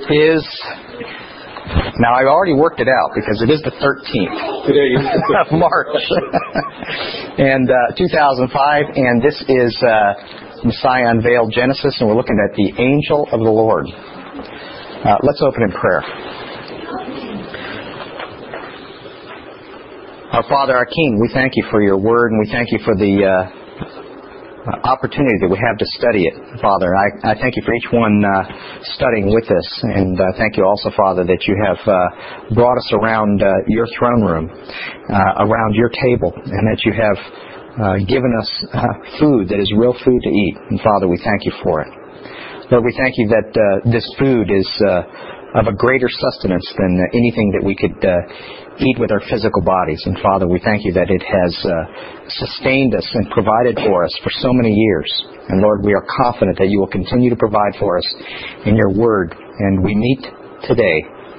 It is... Now, I've already worked it out because it is the 13th Today of March. And 2005, and this is Messiah Unveiled Genesis, and we're looking at the angel of the Lord. Let's open in prayer. Our Father, our King, we thank you for your word, and we thank you for the opportunity that we have to study it, Father. I thank you for each one studying with us, and thank you also, Father, that you have brought us around your throne room, around your table, and that you have given us food that is real food to eat. And Father, we thank you for it. Lord, we thank you that this food is of a greater sustenance than anything that we could eat with our physical bodies. And Father, we thank you that it has sustained us and provided for us for so many years. And Lord, we are confident that you will continue to provide for us in your word. And we meet today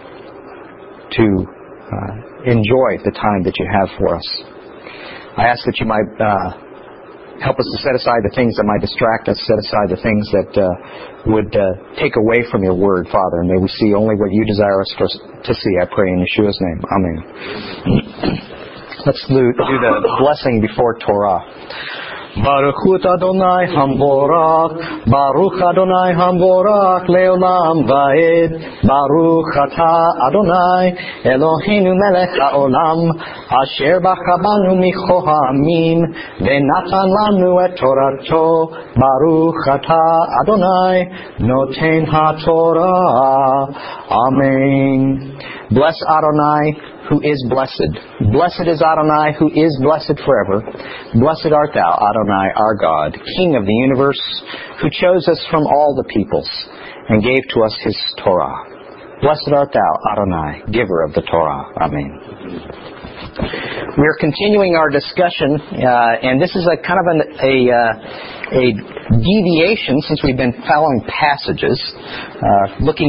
to enjoy the time that you have for us. I ask that you might help us to set aside the things that might distract us, set aside the things that would take away from your word, Father, and may we see only what you desire us to see, I pray in Yeshua's name. Amen. Let's do the blessing before Torah. Baruch Adonai Hamborach, Baruch Adonai Hamborach, Leolam Vaed, Baruch Ata Adonai, Eloheinu Melech HaOlam, Asher Bachabanu Micho Ha'amim, Venatan Lanu Et Torato, Baruch Ata Adonai, Noten HaTorah. Amen. Bless Adonai, who is blessed. Blessed is Adonai, who is blessed forever. Blessed art thou, Adonai, our God, King of the universe, who chose us from all the peoples and gave to us his Torah. Blessed art thou, Adonai, giver of the Torah. Amen. We're continuing our discussion, and this is a kind of a deviation since we've been following passages, looking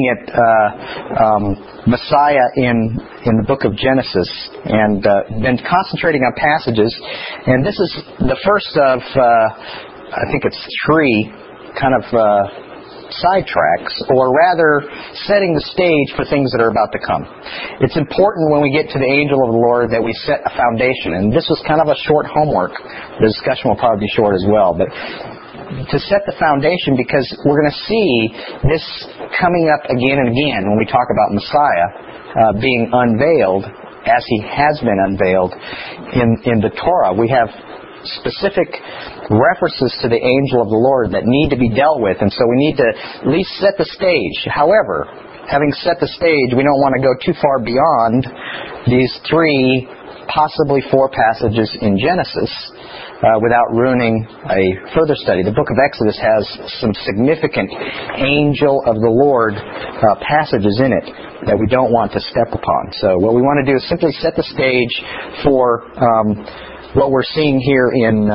at Messiah in the book of Genesis, and been concentrating on passages. And this is the first of, I think it's 3 kind of sidetracks, or rather setting the stage for things that are about to come. It's important when we get to the angel of the Lord that we set a foundation, and this was kind of a short homework. The discussion will probably be short as well, but to set the foundation, because we're going to see this coming up again and again when we talk about Messiah being unveiled as he has been unveiled in the Torah. We have specific references to the angel of the Lord that need to be dealt with, and so we need to at least set the stage. However, having set the stage, we don't want to go too far beyond these 3, possibly 4 passages in Genesis without ruining a further study. The book of Exodus has some significant angel of the Lord passages in it that we don't want to step upon. So what we want to do is simply set the stage for what we're seeing here in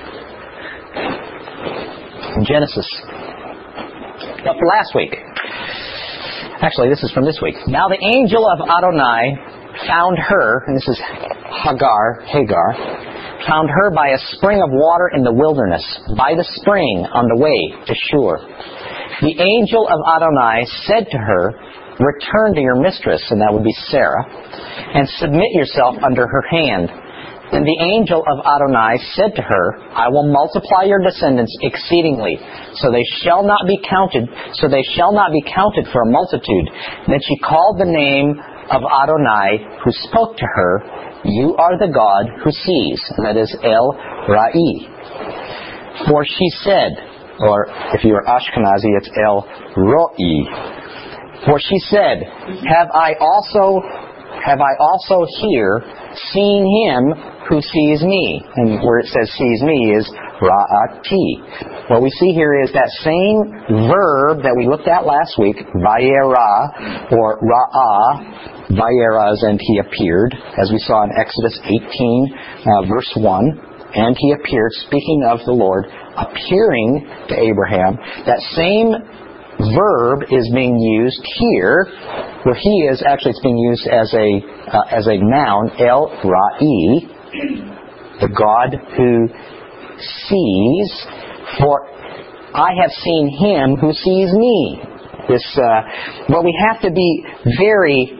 Genesis. But for last week. Actually, this is from this week. Now the angel of Adonai found her, and this is Hagar, found her by a spring of water in the wilderness, by the spring on the way to Shur. The angel of Adonai said to her, "Return to your mistress," and that would be Sarah, "and submit yourself under her hand." Then the angel of Adonai said to her, "I will multiply your descendants exceedingly, so they shall not be counted for a multitude." Then she called the name of Adonai, who spoke to her, "You are the God who sees," and that is El Ra'i. For she said, or if you are Ashkenazi, it's El Ro'i. For she said, Have I also here seen him who sees me?" And where it says sees me is Ra'ati. What we see here is that same verb that we looked at last week, Vayera, or Ra'ah. Vayera is "and he appeared," as we saw in Exodus 18, verse 1. And he appeared, speaking of the Lord, appearing to Abraham. That same verb is being used here, where he is actually, it's being used as a noun, El Ra'i, the God who sees. For I have seen him who sees me. But we have to be very,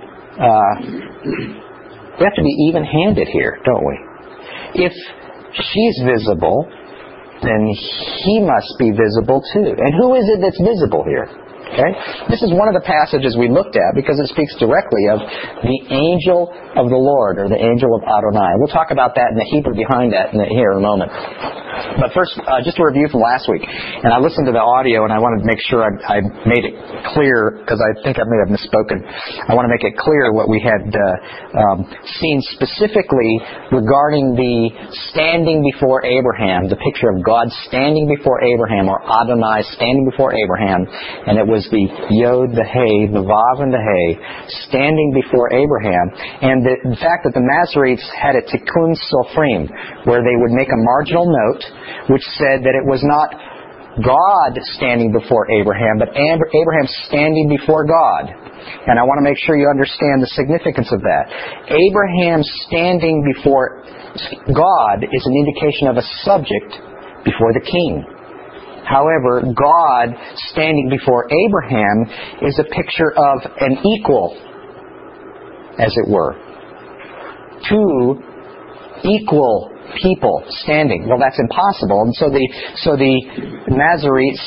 we have to be even-handed here, don't we? If she's visible, then he must be visible too. And who is it that's visible here? Okay? This is one of the passages we looked at because it speaks directly of the angel of the Lord, or the angel of Adonai. We'll talk about that in the Hebrew behind that here in a moment. But first, just a review from last week. And I listened to the audio, and I wanted to make sure I made it clear, because I think I may have misspoken. I want to make it clear what we had seen specifically regarding the standing before Abraham, the picture of God standing before Abraham, or Adonai standing before Abraham. And it was the Yod, the Hey, the Vav, and the Hey standing before Abraham. And the fact that the Masoretes had a Tikkun Sofrim, where they would make a marginal note which said that it was not God standing before Abraham, but Abraham standing before God. And I want to make sure you understand the significance of that. Abraham standing before God is an indication of a subject before the king. However, God standing before Abraham is a picture of an equal, as it were. Two equal people standing. Well, that's impossible. And so the Masoretes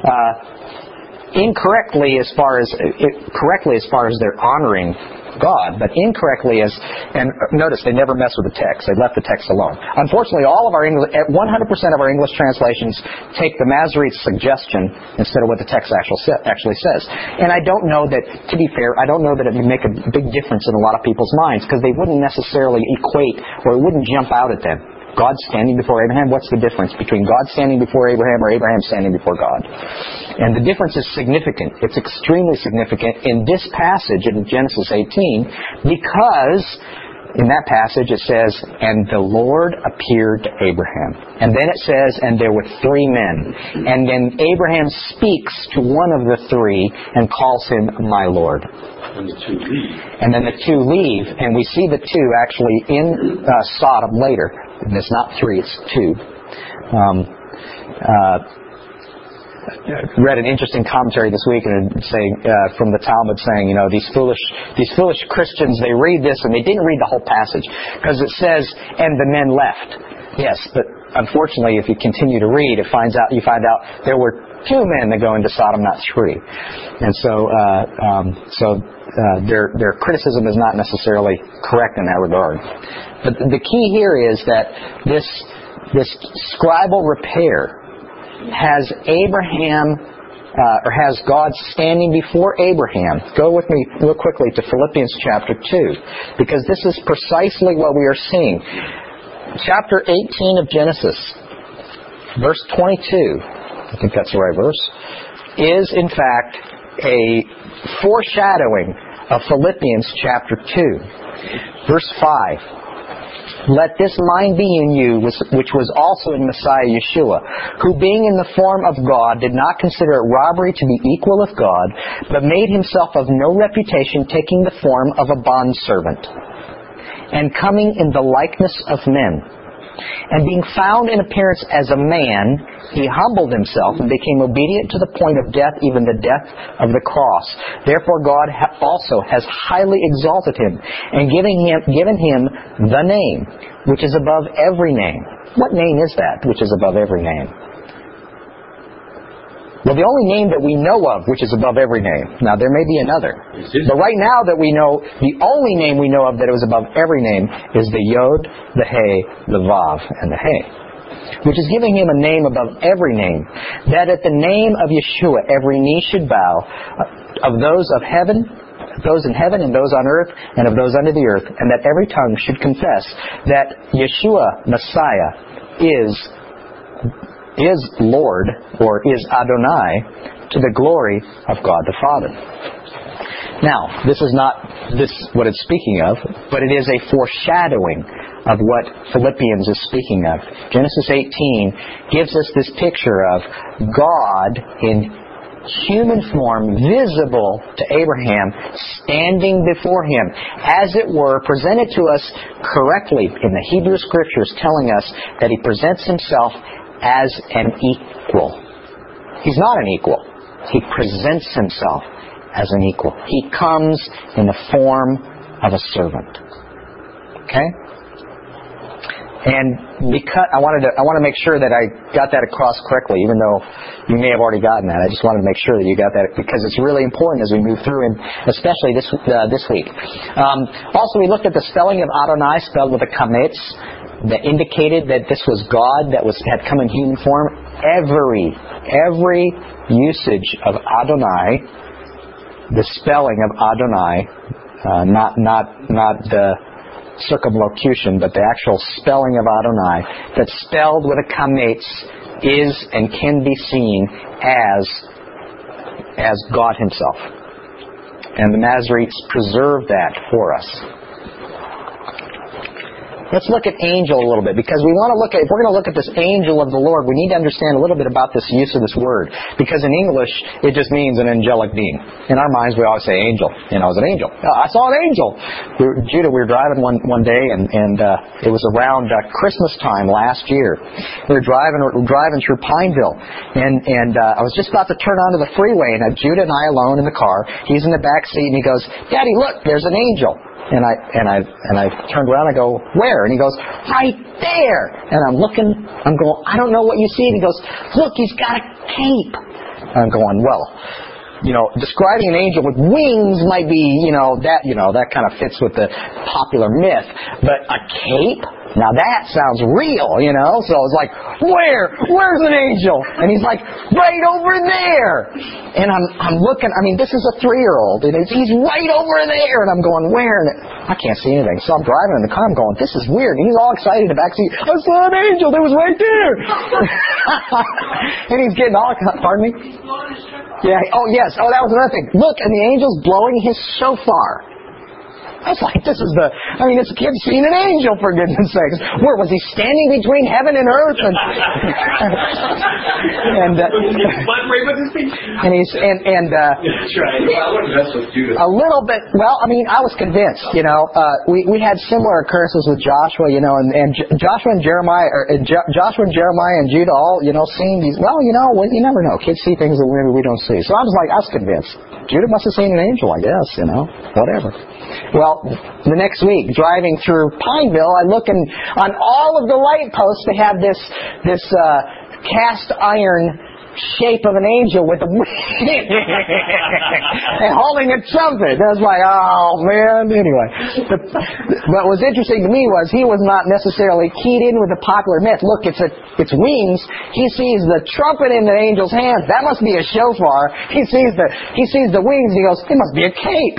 correctly as far as they're honoring God, but incorrectly and notice they never mess with the text. They left the text alone. Unfortunately, 100% of our English translations take the Masoretes' suggestion instead of what the text actually says. And I don't know that, to be fair, I don't know that it would make a big difference in a lot of people's minds, because they wouldn't necessarily equate, or it wouldn't jump out at them. God standing before Abraham, what's the difference between God standing before Abraham or Abraham standing before God? And the difference is significant. It's extremely significant in this passage in Genesis 18, because in that passage it says, and the Lord appeared to Abraham. And then it says, and there were three men. And then Abraham speaks to one of the three and calls him my Lord. And the two leave. And then the two leave, and we see the two actually in Sodom later. And it's not three, it's two. Read an interesting commentary this week from the Talmud saying, these foolish Christians, they read this and they didn't read the whole passage, because it says, and the men left. Yes, but unfortunately, if you continue to read, you find out there were two men that go into Sodom, not three. And so their criticism is not necessarily correct in that regard. But the key here is that this scribal repair has Abraham, or has God standing before Abraham. Go with me real quickly to Philippians chapter 2, because this is precisely what we are seeing. Chapter 18 of Genesis, verse 22, I think that's the right verse, is in fact a foreshadowing of Philippians chapter 2. Verse 5. Let this mind be in you, which was also in Messiah Yeshua, who being in the form of God did not consider it robbery to be equal with God, but made himself of no reputation, taking the form of a bondservant, and coming in the likeness of men. And being found in appearance as a man, he humbled himself and became obedient to the point of death, even the death of the cross. Therefore God also has highly exalted him, and given him the name, which is above every name. What name is that, which is above every name? Well, the only name that we know of which is above every name. Now, there may be another. But right now that we know, the only name we know of that was above every name is the Yod, the Hey, the Vav, and the Hey. Which is giving him a name above every name. That at the name of Yeshua every knee should bow, of those of heaven, those in heaven and those on earth, and of those under the earth, and that every tongue should confess that Yeshua, Messiah, is Lord, or is Adonai, to the glory of God the Father. Now, this is not what it's speaking of, but it is a foreshadowing of what Philippians is speaking of. Genesis 18 gives us this picture of God in human form, visible to Abraham, standing before him, as it were, presented to us correctly in the Hebrew Scriptures, telling us that he presents himself as an equal. He's not an equal. He presents himself as an equal. He comes in the form of a servant. Okay? And because I want to make sure that I got that across correctly, even though you may have already gotten that. I just wanted to make sure that you got that because it's really important as we move through, and especially this week. Also, we looked at the spelling of Adonai, spelled with a kametz, that indicated that this was God that had come in human form. Every usage of Adonai, the spelling of Adonai, not the circumlocution, but the actual spelling of Adonai, that's spelled with a kametz, is and can be seen as God Himself. And the Masoretes preserve that for us. Let's look at angel a little bit, because we want to look at, if we're going to look at this angel of the Lord, we need to understand a little bit about this use of this word. Because in English, it just means an angelic being. In our minds, we always say angel. It's an angel. Oh, I saw an angel. Judah, we were driving one day, and it was around Christmas time last year. We were driving through Pineville, and I was just about to turn onto the freeway, and Judah and I alone in the car. He's in the back seat, and he goes, "Daddy, look, there's an angel." And I turned around and I go, "Where?" And he goes, "Right there." And I'm looking, I'm going, "I don't know what you see." And he goes, "Look, he's got a cape." And I'm going, well, describing an angel with wings might be, that kind of fits with the popular myth. But a cape? Now that sounds real, So I was like, where's an angel? And he's like, right over there. And I'm looking, this is a 3-year-old, and he's right over there. And I'm going, where? And I can't see anything. So I'm driving in the car, I'm going, this is weird. And he's all excited in the backseat. I saw an angel, it was right there. And he's getting all, pardon me? Yeah. Oh, yes. Oh, that was another thing. Look, and the angel's blowing his shofar. I was like, this kid's seen an angel, for goodness sakes. Where was he, standing between heaven and earth? And he's a little bit. Well, I was convinced. We had similar occurrences with Joshua. And Joshua and Jeremiah, and Judah all, seeing these. Well, you never know. Kids see things that maybe we don't see. So I was convinced. Judah must have seen an angel, I guess. Whatever. Well, the next week, driving through Pineville, I look on all of the light posts, they have this cast iron shape of an angel with a and holding a trumpet. I was like, oh man. Anyway, what was interesting to me was he was not necessarily keyed in with the popular myth. Look, it's wings. He sees the trumpet in the angel's hands. That must be a shofar. He sees the wings. He goes, it must be a cape.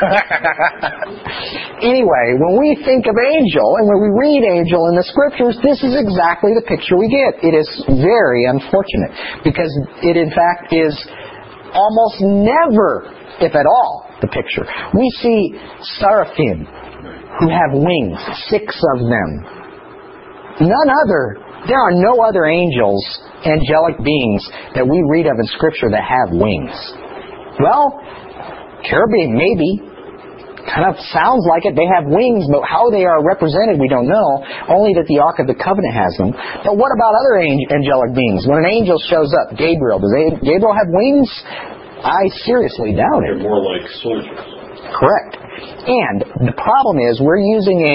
Anyway, when we think of angel and when we read angel in the scriptures, this is exactly the picture we get. It is very unfortunate because it, in fact, is almost never, if at all, the picture. We see seraphim who have wings, 6 of them. There are no other angels, angelic beings, that we read of in Scripture that have wings. Well, cherubim, maybe. Kind of sounds like it. They have wings, but how they are represented, we don't know. Only that the Ark of the Covenant has them. But what about other angelic beings? When an angel shows up, Gabriel, does Gabriel have wings? I seriously doubt it. They're more like soldiers. Correct. And the problem is we're using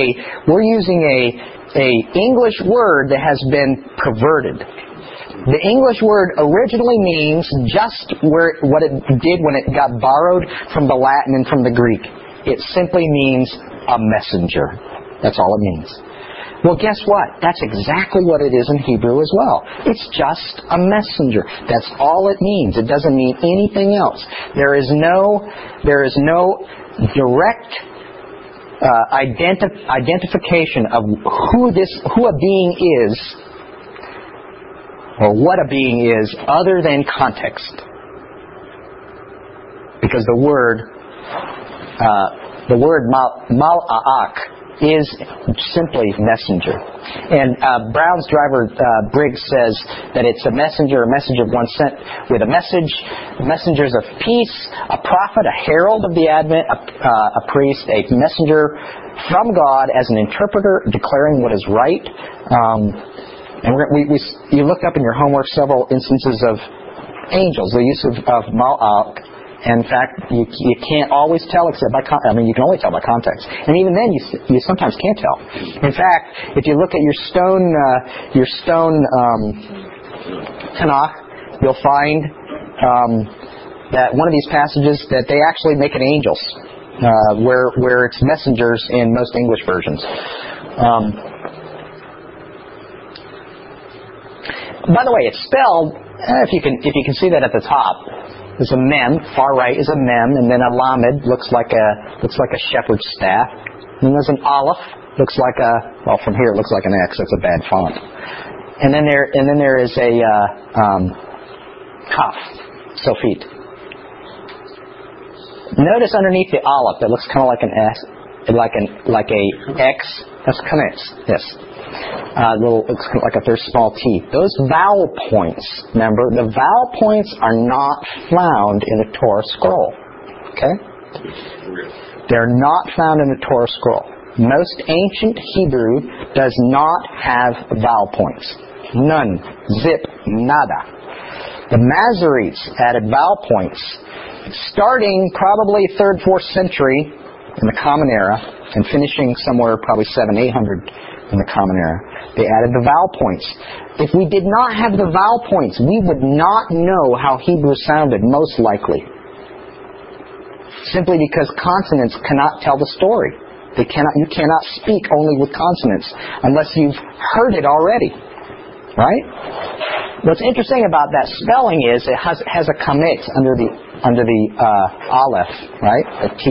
a English word that has been perverted. The English word originally means just what it did when it got borrowed from the Latin and from the Greek. It simply means a messenger. That's all it means. Well, guess what? That's exactly what it is in Hebrew as well. It's just a messenger. That's all it means. It doesn't mean anything else. There is no direct identification of who a being is or what a being is other than context. Because the word mal'ak is simply messenger. And Brown's driver Briggs says that it's a message of one sent with a message, messengers of peace, a prophet, a herald of the Advent, a priest, a messenger from God as an interpreter declaring what is right. And you looked up in your homework several instances of angels, the use of malach. In fact, you can't always tell except by you can only tell by context, and even then you sometimes can't tell. In fact, if you look at your stone Tanakh, you'll find that one of these passages that they actually make it angels, where it's messengers in most English versions. By the way, it's spelled. If you can see that at the top. There's a mem, far right is a mem, and then a lamed looks like a shepherd's staff. And then there's an aleph, looks like from here it looks like an X. That's a bad font. And then there is a kaf, sofit. Notice underneath the aleph that looks kind of like an S, like a X. That's kametz. Yes. Looks like a very small T. Those vowel points, remember, the vowel points are not found in the Torah scroll. Okay? They're not found in the Torah scroll. Most ancient Hebrew does not have vowel points. None. Zip. Nada. The Masoretes added vowel points starting probably 3rd, 4th century in the Common Era and finishing somewhere probably 700-800 in the Common Era. They added the vowel points. If we did not have the vowel points, we would not know how Hebrew sounded, most likely. Simply because consonants cannot tell the story. You cannot speak only with consonants unless you've heard it already. Right? What's interesting about that spelling is it has a kamet under the aleph, right? A T.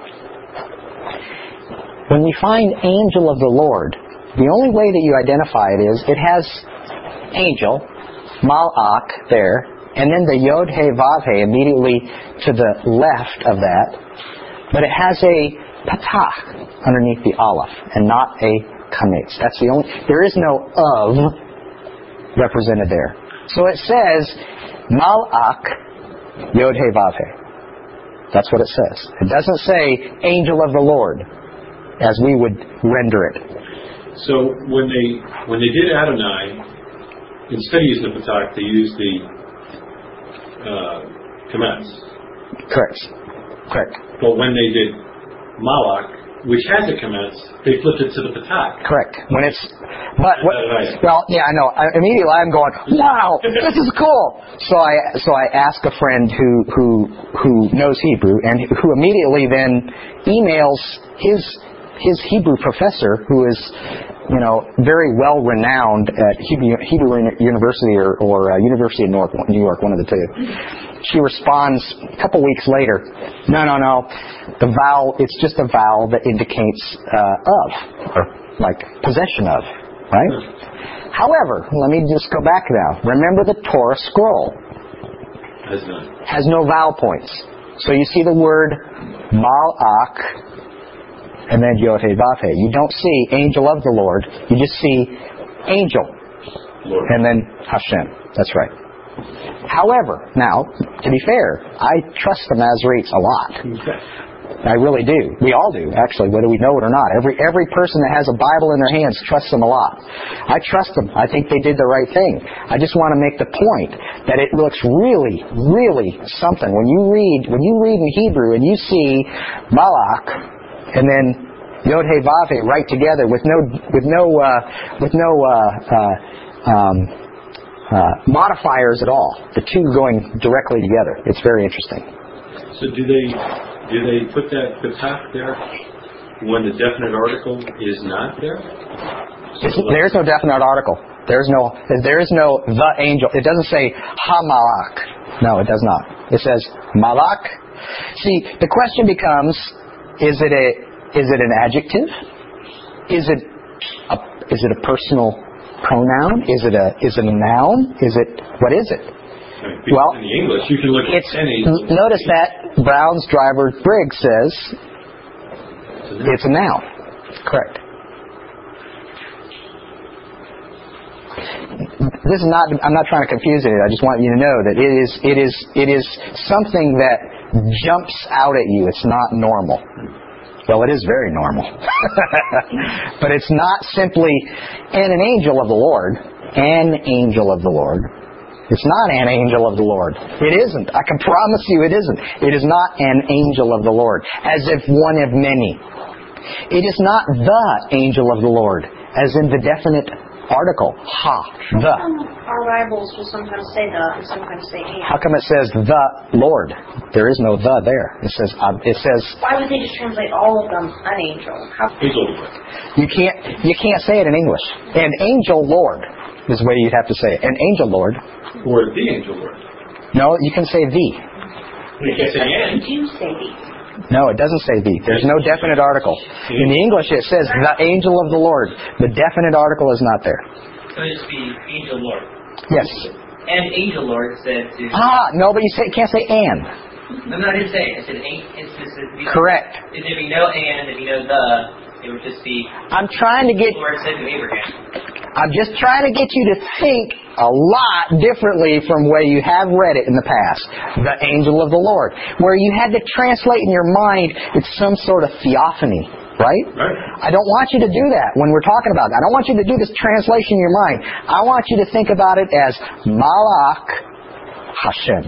When we find angel of the Lord, the only way that you identify it is it has angel, malach there, and then the yod he vav he immediately to the left of that, but it has a patach underneath the aleph and not a kametz. That's the only. There is no of represented there. So it says malach yod he vav he. That's what it says. It doesn't say angel of the Lord, as we would render it. So when they did Adonai, instead of using the Patach, they used the Kametz. Correct. But when they did Malach, which has a Kametz, they flipped it to the Patach. Correct. Well, yeah, I know. Immediately I'm going, wow, this is cool. So I ask a friend who knows Hebrew and who immediately then emails his Hebrew professor, who is, very well renowned at Hebrew University or University of New York, one of the two. She responds a couple weeks later, no, the vowel, it's just a vowel that indicates of, or like possession of, right? However, let me just go back now. Remember the Torah scroll has no vowel points. So you see the word malach, and then yod he vav he. You don't see angel of the Lord. You just see angel. Lord. And then Hashem. That's right. However, now, to be fair, I trust the Masoretes a lot. Okay. I really do. We all do, actually, whether we know it or not. Every person that has a Bible in their hands trusts them a lot. I trust them. I think they did the right thing. I just want to make the point that it looks really, really something. When you read in Hebrew and you see malach, and then yod he vav he right together with no modifiers at all. The two going directly together. It's very interesting. So do they put that patach there when the definite article is not there? There's no definite article. There is no the angel. It doesn't say ha malach. No, it does not. It says malach. See, the question becomes: Is it an adjective? Is it a personal pronoun? Is it a noun? What is it? Well, in the English, you can look at any. Notice that Brown's Driver Briggs says it's a noun. Correct. This is not. I'm not trying to confuse it. I just want you to know that it is something that jumps out at you. It's not normal. Well, it is very normal. But it's not simply an angel of the Lord. An angel of the Lord. It's not an angel of the Lord. It isn't. I can promise you it isn't. It is not an angel of the Lord, as if one of many. It is not the angel of the Lord, as in the definite article. The. Our Bibles will sometimes say the and sometimes say and. How come it says the Lord? There is no the there. It says. Why would they just translate all of them an angel? You can't say it in English. An angel Lord is the way you'd have to say it. An angel Lord. Or the angel Lord. No, you can say the. You can't say and. Did you say the? No, it doesn't say the. There's no definite article. In the English it says the angel of the Lord. The definite article is not there. So it should be angel Lord. Yes. And angel Lord said to... No, but you can't say and. No, I didn't say it. I said it's Correct. If you know and, if you know the, it would just be... I'm trying to get... The Lord said to Abraham. I'm just trying to get you to think a lot differently from the way you have read it in the past. The angel of the Lord. Where you had to translate in your mind, it's some sort of theophany. Right? I don't want you to do that when we're talking about it. I don't want you to do this translation in your mind. I want you to think about it as Malach Hashem.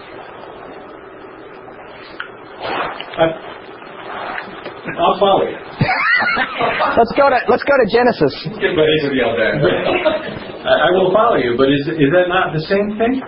I'll follow you. Let's go to Genesis. Get my anybody out there. I will follow you, but is that not the same thing?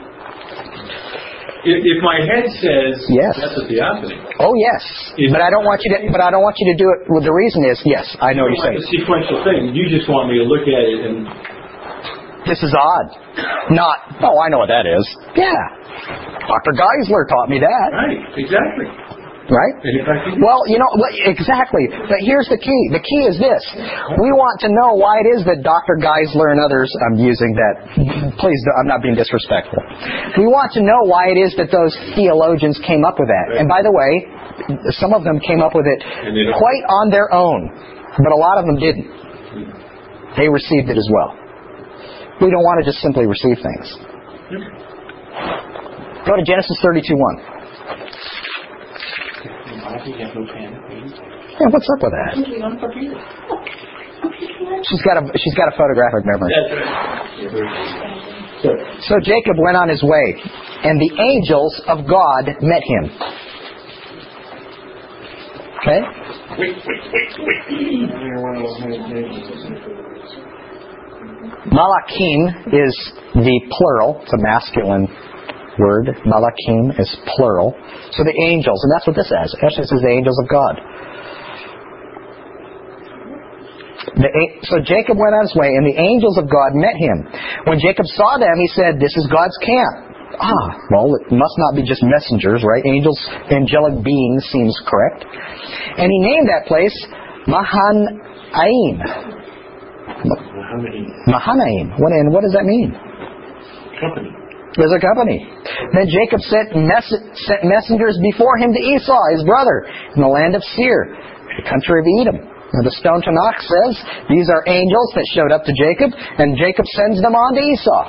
If my head says yes, that's a theophany. Oh yes, but I don't want you to. But I don't want you to do it. Well, the reason is yes, I know what you're saying. It's a sequential thing. You just want me to look at it and. This is odd. Not. Oh, I know what that is. Yeah, Dr. Geisler taught me that. Right. Exactly. Right? Well, exactly. But here's the key. The key is this. We want to know why it is that Dr. Geisler and others, I'm using that, please, I'm not being disrespectful. We want to know why it is that those theologians came up with that. And by the way, some of them came up with it quite on their own. But a lot of them didn't. They received it as well. We don't want to just simply receive things. Go to Genesis 32:1. Yeah, what's up with that? She's got a photographic memory. So Jacob went on his way, and the angels of God met him. Okay? Malachim is the plural. It's a masculine word. Malachim is plural. So the angels, and that's what this says. Actually, it says the angels of God. So Jacob went on his way, and the angels of God met him. When Jacob saw them, he said, "This is God's camp." Well, it must not be just messengers, right? Angels, angelic beings seems correct. And he named that place Mahanaim. Mahanaim. What does that mean? Company. There's a company. Then Jacob sent messengers before him to Esau, his brother, in the land of Seir, the country of Edom. Now, the Stone Tanakh says these are angels that showed up to Jacob, and Jacob sends them on to Esau.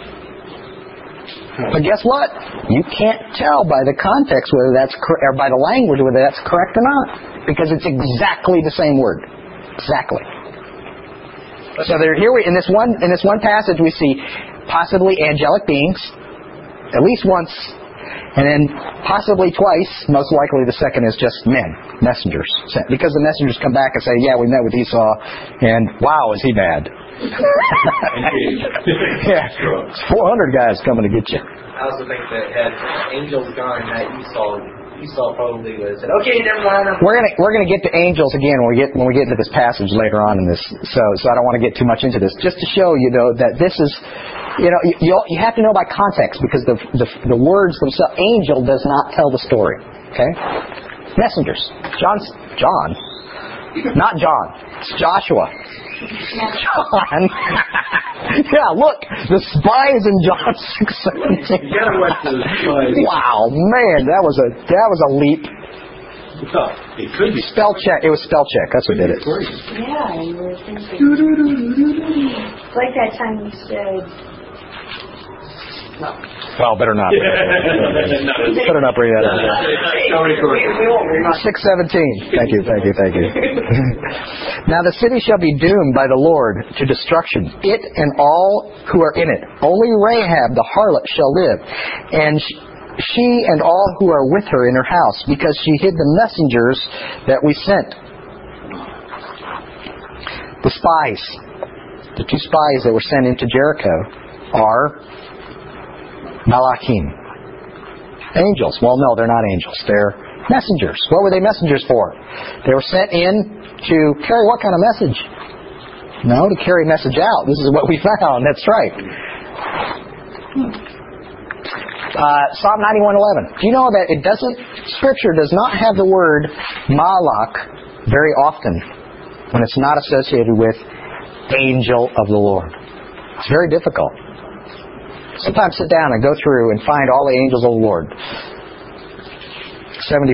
But guess what? You can't tell by the context whether that's or by the language whether that's correct or not, because it's exactly the same word. Exactly. So in this one passage we see possibly angelic beings, at least once, and then possibly twice. Most likely the second is just men, messengers, because the messengers come back and say, "Yeah, we met with Esau, and wow, is he mad." Yeah, 400 guys coming to get you. I also think that had angels gone, that Esau probably would have said, "Okay, never mind." We're gonna get to angels again when we get into this passage later on in this. So I don't want to get too much into this. Just to show you though that this is, you have to know by context, because the words themselves. Angel does not tell the story. Okay, messengers. John, not John. It's Joshua. John. Yeah, look, the spies in John 6:17. Wow, man, that was a leap. It could be spell check. It was spell check. That's what did it. Yeah, you were thinking. Like that time you said. Well, better not. Better not bring that up. We won't remember. 6:17. Thank you. Now the city shall be doomed by the Lord to destruction, it and all who are in it. Only Rahab the harlot shall live, and she and all who are with her in her house, because she hid the messengers that we sent. The spies, the 2 spies that were sent into Jericho are Malachim. Angels. Well, no, they're not angels. They're messengers. What were they messengers for? They were sent in to carry what kind of message? No, to carry a message out. This is what we found. That's right. Psalm 91:11. Do you know that Scripture does not have the word Malach very often when it's not associated with angel of the Lord? It's very difficult. Sometimes sit down and go through and find all the angels of the Lord. 75,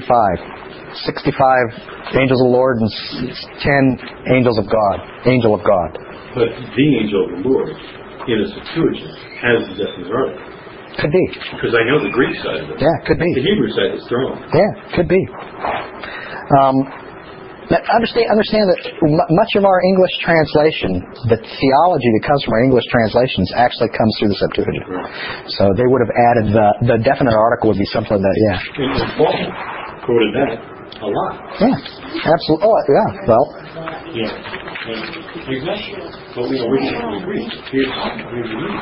65 angels of the Lord, and 10 angels of God. Angel of God. But the angel of the Lord in a Septuagint has the definite article. Could be. Because I know the Greek side of it. Yeah, could be. The Hebrew side is throne. Yeah, could be. Understand that much of our English translation, the theology that comes from our English translations, actually comes through the Septuagint. Right. So they would have added the definite article would be something that, And Paul quoted that a lot. Yeah, absolutely. Oh, yeah. Well. Yeah. Exactly. But we originally agreed. Here's the reason.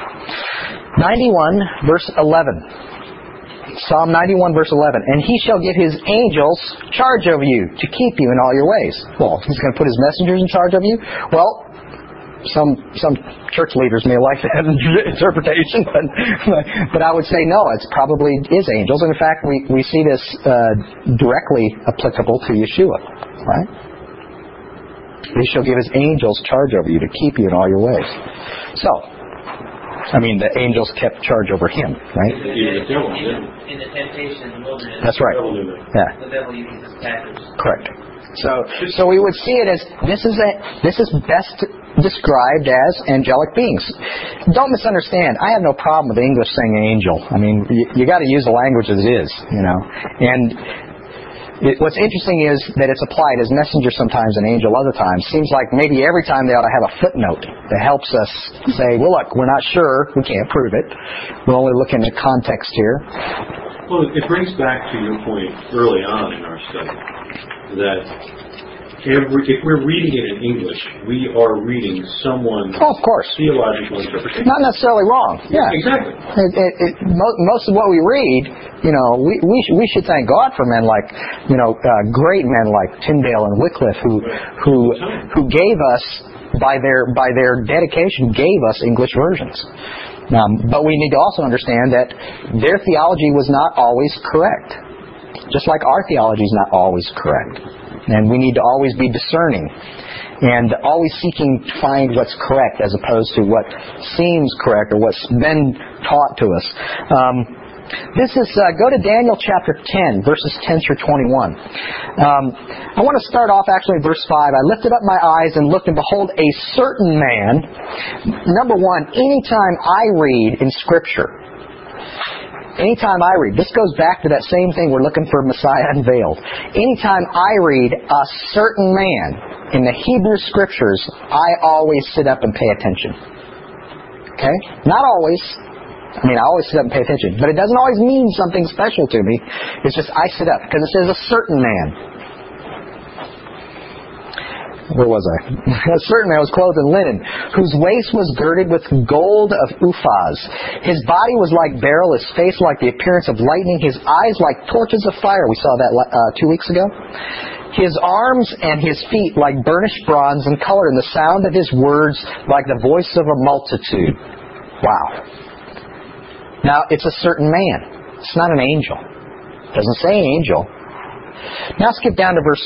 91 verse 11. Psalm 91 verse 11. And he shall give his angels charge over you to keep you in all your ways. Well, he's going to put his messengers in charge of you? Well, some church leaders may like that interpretation, but I would say no, it probably is angels. And in fact, we see this directly applicable to Yeshua, right? He shall give his angels charge over you to keep you in all your ways. So, I mean, the angels kept charge over him, right? In the temptation in the wilderness. That's right. Yeah. The devil uses his package. Correct. So we would see it as this is best described as angelic beings. Don't misunderstand. I have no problem with English saying angel. I mean, you got to use the language as it is, And what's interesting is that it's applied as messenger sometimes and angel other times. Seems like maybe every time they ought to have a footnote that helps us say, well, look, we're not sure, we can't prove it. We're only looking at context here. Well, it brings back to your point early on in our study that if we're reading it in English, we are reading someone's theological interpretation. Not necessarily wrong. Yeah, exactly. Most of what we read, we should thank God for men like, great men like Tyndale and Wycliffe who gave us by their dedication gave us English versions. But we need to also understand that their theology was not always correct, just like our theology is not always correct. And we need to always be discerning and always seeking to find what's correct as opposed to what seems correct or what's been taught to us. This is, go to Daniel chapter 10, verses 10 through 21. I want to start off actually verse 5. I lifted up my eyes and looked, and behold, a certain man. Number one, anytime I read in Scripture, anytime I read, this goes back to that same thing, we're looking for Messiah unveiled. Anytime I read a certain man in the Hebrew Scriptures, I always sit up and pay attention. Okay? Not always. I always sit up and pay attention. But it doesn't always mean something special to me. It's just I sit up, because it says a certain man. Where was I? A certain man was clothed in linen, whose waist was girded with gold of Uphaz. His body was like beryl, his face like the appearance of lightning, his eyes like torches of fire. We saw that 2 weeks ago. His arms and his feet like burnished bronze in color, and the sound of his words like the voice of a multitude. Wow. Now, it's a certain man. It's not an angel. It doesn't say angel. Now skip down to verse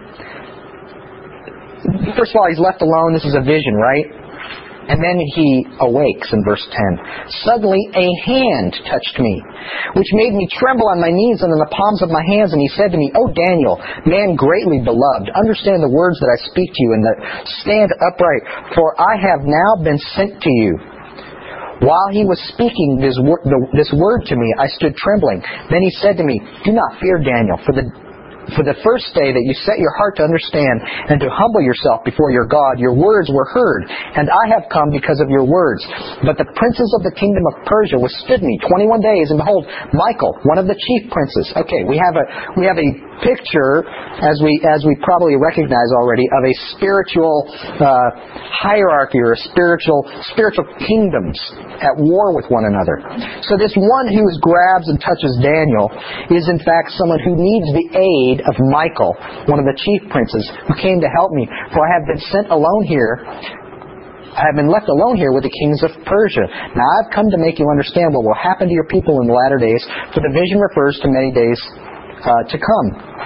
10. First of all, he's left alone. This is a vision, right? And then he awakes in verse 10. Suddenly a hand touched me, which made me tremble on my knees and in the palms of my hands. And he said to me, O Daniel, man greatly beloved, understand the words that I speak to you and that stand upright, for I have now been sent to you. While he was speaking this word to me, I stood trembling. Then he said to me, "Do not fear, Daniel, for the first day that you set your heart to understand and to humble yourself before your God, your words were heard, and I have come because of your words. But the princes of the kingdom of Persia withstood me 21 days, and behold, Michael, one of the chief princes." Okay, we have a picture, as we probably recognize already, of a spiritual hierarchy or spiritual kingdoms at war with one another. So this one who grabs and touches Daniel is in fact someone who needs the aid of Michael, one of the chief princes, who came to help me. For I have been sent alone here. I have been left alone here with the kings of Persia. Now I've come to make you understand what will happen to your people in the latter days, for the vision refers to many days to come.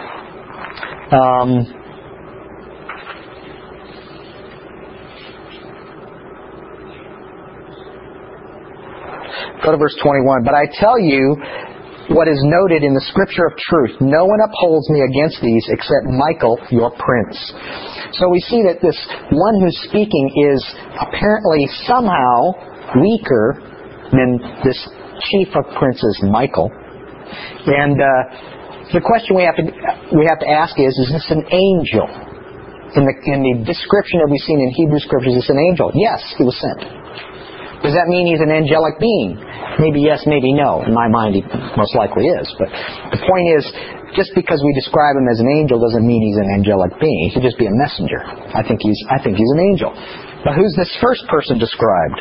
Go to verse 21. But I tell you what is noted in the scripture of truth. No one upholds me against these except Michael, your prince. So we see that this one who's speaking is apparently somehow weaker than this chief of princes, Michael. And the question we have to ask is this an angel? In the description that we've seen in Hebrew scriptures, is this an angel? Yes, he was sent. Does that mean he's an angelic being? Maybe yes, maybe no. In my mind, he most likely is. But the point is, just because we describe him as an angel doesn't mean he's an angelic being. He could just be a messenger. I think he's an angel. But who's this first person described?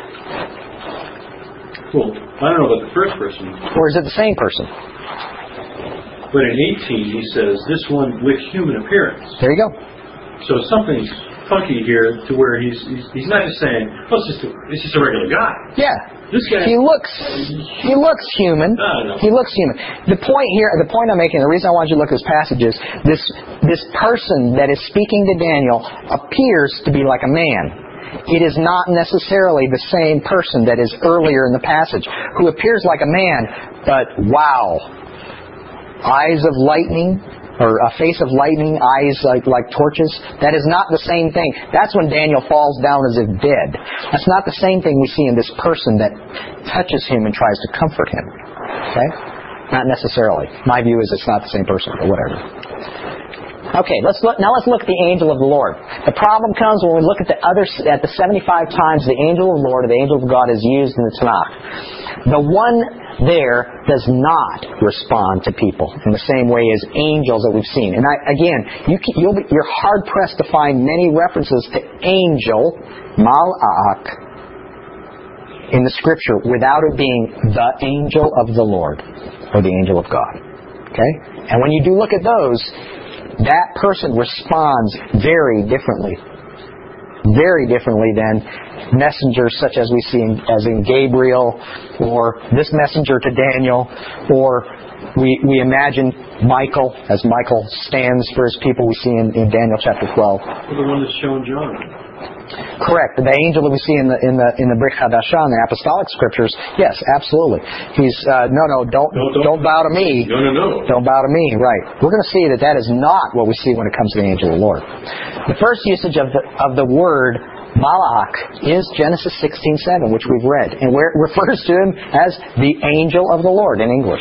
Well, I don't know about the first person. Or is it the same person? But in 18, he says, "This one with human appearance." There you go. So something's funky here, to where he's not just saying, "Oh, it's just a regular guy." Yeah. This guy. He looks human. No. He looks human. The point I'm making, the reason I want you to look at this passage is this person that is speaking to Daniel appears to be like a man. It is not necessarily the same person that is earlier in the passage, who appears like a man, but wow. Eyes of lightning, or a face of lightning, eyes like torches. That is not the same thing. That's when Daniel falls down as if dead. That's not the same thing we see in this person that touches him and tries to comfort him. Okay? Not necessarily. My view is it's not the same person, but whatever. Okay, let's look at the angel of the Lord. The problem comes when we look at the 75 times the angel of the Lord or the angel of God is used in the Tanakh. The one there does not respond to people in the same way as angels that we've seen. And you're hard pressed to find many references to angel, malach, in the Scripture without it being the angel of the Lord or the angel of God. Okay? And when you do look at those, that person responds very differently than messengers such as we see as in Gabriel, or this messenger to Daniel, or we imagine Michael, as Michael stands for his people, we see in Daniel chapter 12. Well, the one that's shown John. Correct. The angel that we see in the Brit Hadashah, in the apostolic scriptures, yes, absolutely. He's don't bow to me. No. Don't bow to me. Right. We're going to see that is not what we see when it comes to the angel of the Lord. The first usage of the word malach is Genesis 16:7, which we've read, and where it refers to him as the angel of the Lord in English.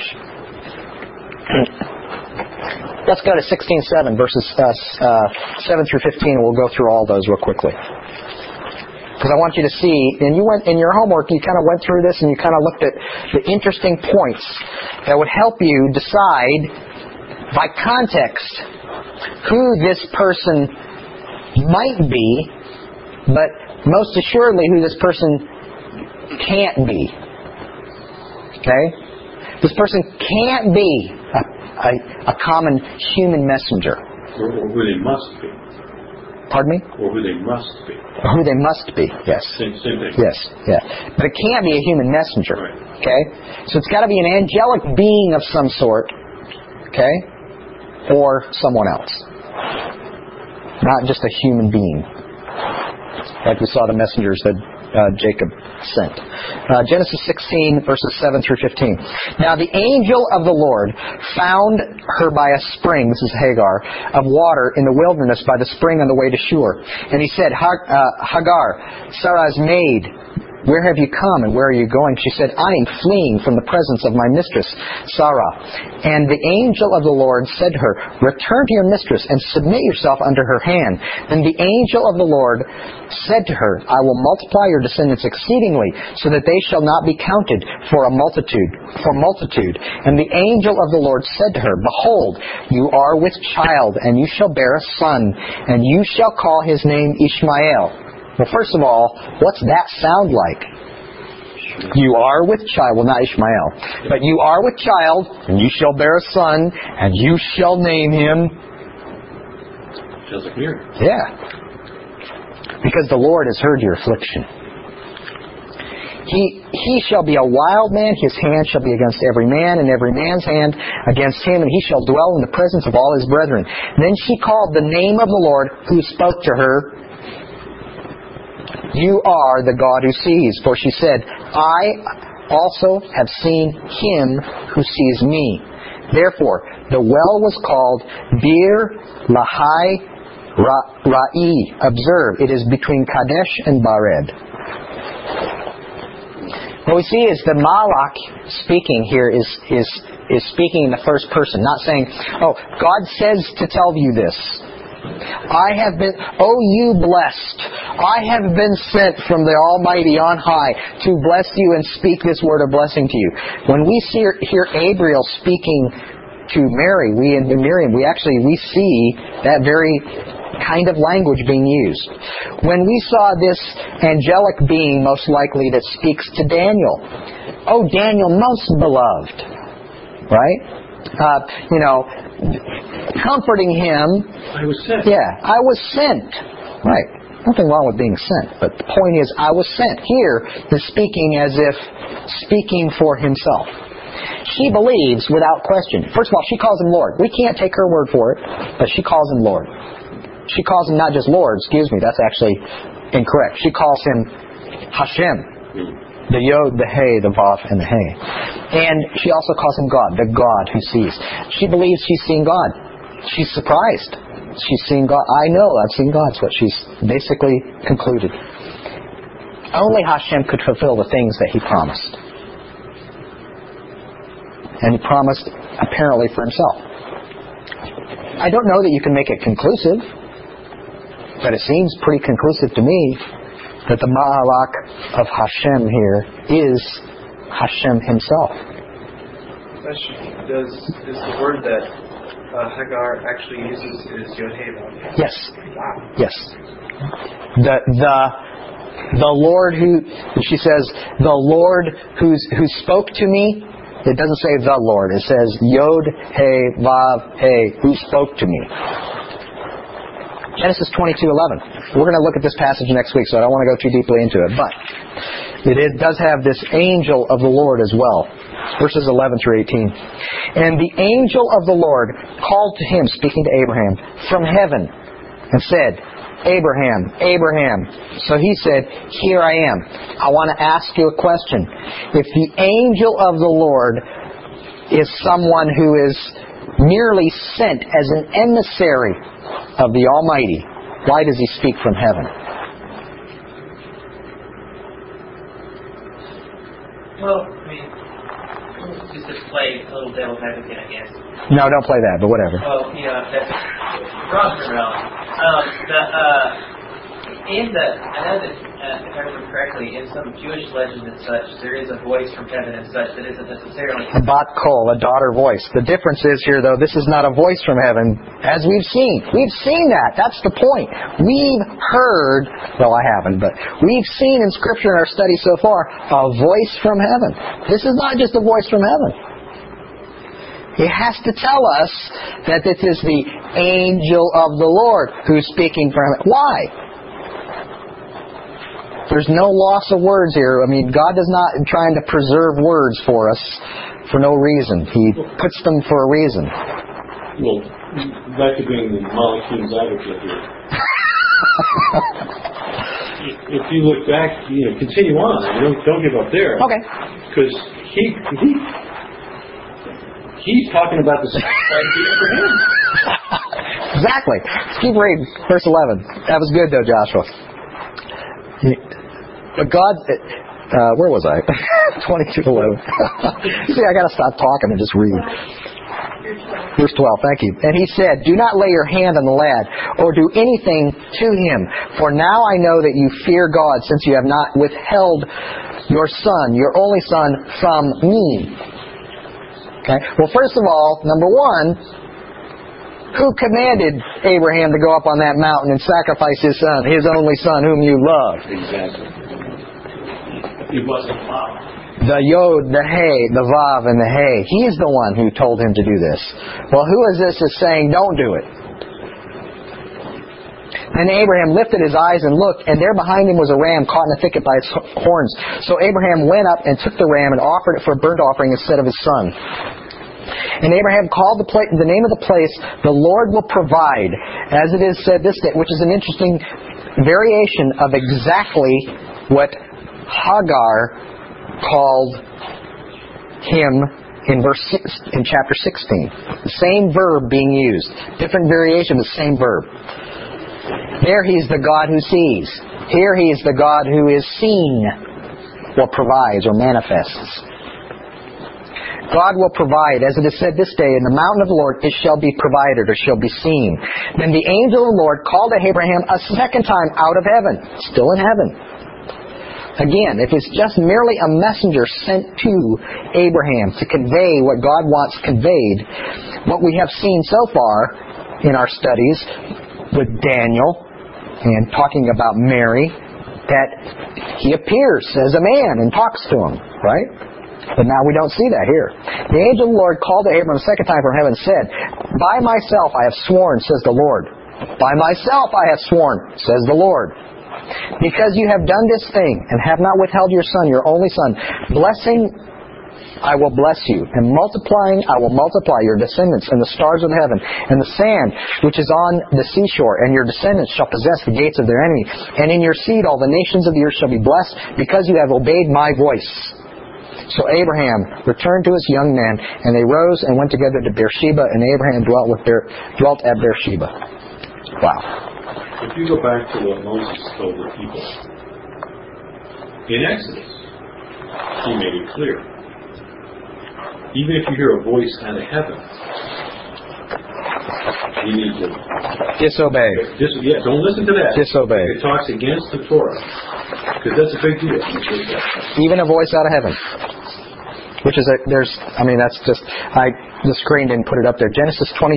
Let's go to 16:7, verses 7 through 15, and we'll go through all those real quickly. Because I want you to see, and you went in your homework, you kind of went through this and you kind of looked at the interesting points that would help you decide by context who this person might be, but most assuredly who this person can't be. Okay? This person can't be a common human messenger. Or who they must be. Pardon me? Or who they must be. Or who they must be, yes. Same thing. Yes, yeah. But it can't be a human messenger. Right. Okay? So it's got to be an angelic being of some sort. Okay? Or someone else. Not just a human being. Like we saw the messengers that Jacob sent. Genesis 16, verses 7 through 15. Now the angel of the Lord found her by a spring, this is Hagar, of water in the wilderness by the spring on the way to Shur. And he said, Hagar, Sarah's maid, where have you come and where are you going? She said, I am fleeing from the presence of my mistress, Sarah. And the angel of the Lord said to her, return to your mistress and submit yourself under her hand. Then the angel of the Lord said to her, I will multiply your descendants exceedingly, so that they shall not be counted for multitude. And the angel of the Lord said to her, behold, you are with child, and you shall bear a son, and you shall call his name Ishmael. Well, first of all, what's that sound like? You are with child. Well, not Ishmael. But you are with child, and you shall bear a son, and you shall name him. Sounds like weird. Yeah. Because the Lord has heard your affliction. He shall be a wild man, his hand shall be against every man, and every man's hand against him, and he shall dwell in the presence of all his brethren. Then she called the name of the Lord who spoke to her, you are the God who sees. For she said, I also have seen him who sees me. Therefore, the well was called Bir Lahai Ra'i. Observe, it is between Kadesh and Bared. What we see is the Malach speaking here is speaking in the first person, not saying, oh, God says to tell you this. I have been, oh you blessed, I have been sent from the Almighty on high to bless you and speak this word of blessing to you. When we hear Gabriel speaking to Mary, we see that very kind of language being used. When we saw this angelic being, most likely, that speaks to Daniel, oh Daniel, most beloved, right? Comforting him. I was sent. Yeah, I was sent. Right. Nothing wrong with being sent. But the point is, I was sent. Here, he's speaking as if speaking for himself. She believes without question. First of all, she calls him Lord. We can't take her word for it, but she calls him Lord. She calls him not just Lord, that's actually incorrect. She calls him Hashem. The Yod, the Hey, the Vav, and the Hey. And she also calls him God, the God who sees. She believes she's seen God. She's surprised. She's seen God. I know I've seen God. That's what she's basically concluded. Only Hashem could fulfill the things that He promised. And He promised apparently for Himself. I don't know that you can make it conclusive, but it seems pretty conclusive to me that the Ma'alak of Hashem here is Hashem Himself. Question: Is the word that Hagar actually uses is Yod-Heh-Vav? Yes. Wow. Yes. The Lord who, she says, the Lord who spoke to me. It doesn't say the Lord. It says Yod-Heh-Vav-Heh, who spoke to me. Genesis 22:11. We're going to look at this passage next week, so I don't want to go too deeply into it. But it does have this angel of the Lord as well. Verses 11 through 18. And the angel of the Lord called to him, speaking to Abraham, from heaven, and said, Abraham, Abraham. So he said, here I am. I want to ask you a question. If the angel of the Lord is someone who is merely sent as an emissary of the Almighty, why does he speak from heaven? Well, just to play a little devil's advocate, I guess. No, don't play that, but whatever. Well, that's Roger Relevant. I know that, if I remember correctly, in some Jewish legends and such, there is a voice from heaven and such that isn't necessarily a bat kol, a daughter voice. The difference is here, though, this is not a voice from heaven, as we've seen. We've seen that. That's the point. We've heard, well, I haven't, but we've seen in Scripture in our study so far, a voice from heaven. This is not just a voice from heaven. He has to tell us that this is the angel of the Lord who's speaking from heaven. Why? There's no loss of words here. God is not trying to preserve words for us for no reason. He puts them for a reason. Well, back to being the Malachim's advocate here. If you look back, continue on. Don't give up there. Okay. Because he's talking about the sacrifice of Abraham. Exactly. Let's keep reading. Verse 11. That was good, though, Joshua. But God, where was I? 22:11. See, I got to stop talking and just read. Verse 12, thank you. And he said, do not lay your hand on the lad, or do anything to him, for now I know that you fear God, since you have not withheld your son, your only son, from me. Okay. Well, first of all, number one, who commanded Abraham to go up on that mountain and sacrifice his son, his only son, whom you love? Exactly. It wasn't Bob. The Yod, the Hey, the Vav, and the Hey. He's the one who told him to do this. Well, who is this that's saying don't do it? And Abraham lifted his eyes and looked, and there behind him was a ram caught in a thicket by its horns. So Abraham went up and took the ram and offered it for a burnt offering instead of his son. And Abraham called the name of the place, the Lord will provide, as it is said this day, which is an interesting variation of exactly what Hagar called him in chapter 16. The same verb being used. Different variation of the same verb. There he is the God who sees. Here he is the God who is seen, or provides, or manifests. God will provide, as it is said this day, in the mountain of the Lord it shall be provided, or shall be seen. Then the angel of the Lord called to Abraham a second time out of heaven, still in heaven. Again, if it's just merely a messenger sent to Abraham to convey what God wants conveyed, what we have seen so far in our studies with Daniel and talking about Mary, that he appears as a man and talks to him, right? But now we don't see that here. The angel of the Lord called to Abraham a second time from heaven and said, by myself I have sworn, says the Lord. By myself I have sworn, says the Lord. Because you have done this thing and have not withheld your son, your only son, blessing I will bless you, and multiplying I will multiply your descendants and the stars of heaven, and the sand which is on the seashore, and your descendants shall possess the gates of their enemy. And in your seed all the nations of the earth shall be blessed, because you have obeyed my voice. So Abraham returned to his young men, and they rose and went together to Beersheba, and Abraham dwelt at Beersheba. Wow. If you go back to what Moses told the people, in Exodus, he made it clear. Even if you hear a voice out of heaven, you need to disobey. Don't listen to that. Disobey. It talks against the Torah, because that's a big deal. Even a voice out of heaven, which is the screen didn't put it up there. Genesis 22,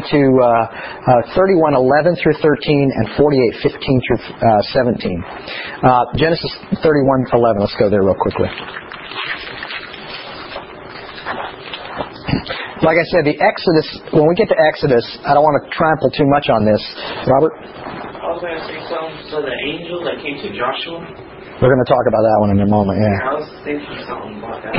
31:11 through 13, and 48:15 through 17. Genesis 31:11. Let's go there real quickly. Like I said, the Exodus, when we get to Exodus, I don't want to trample too much on this. Robert? I was going to say something. So the angel that came to Joshua? We're going to talk about that one in a moment, yeah. I was thinking something about that.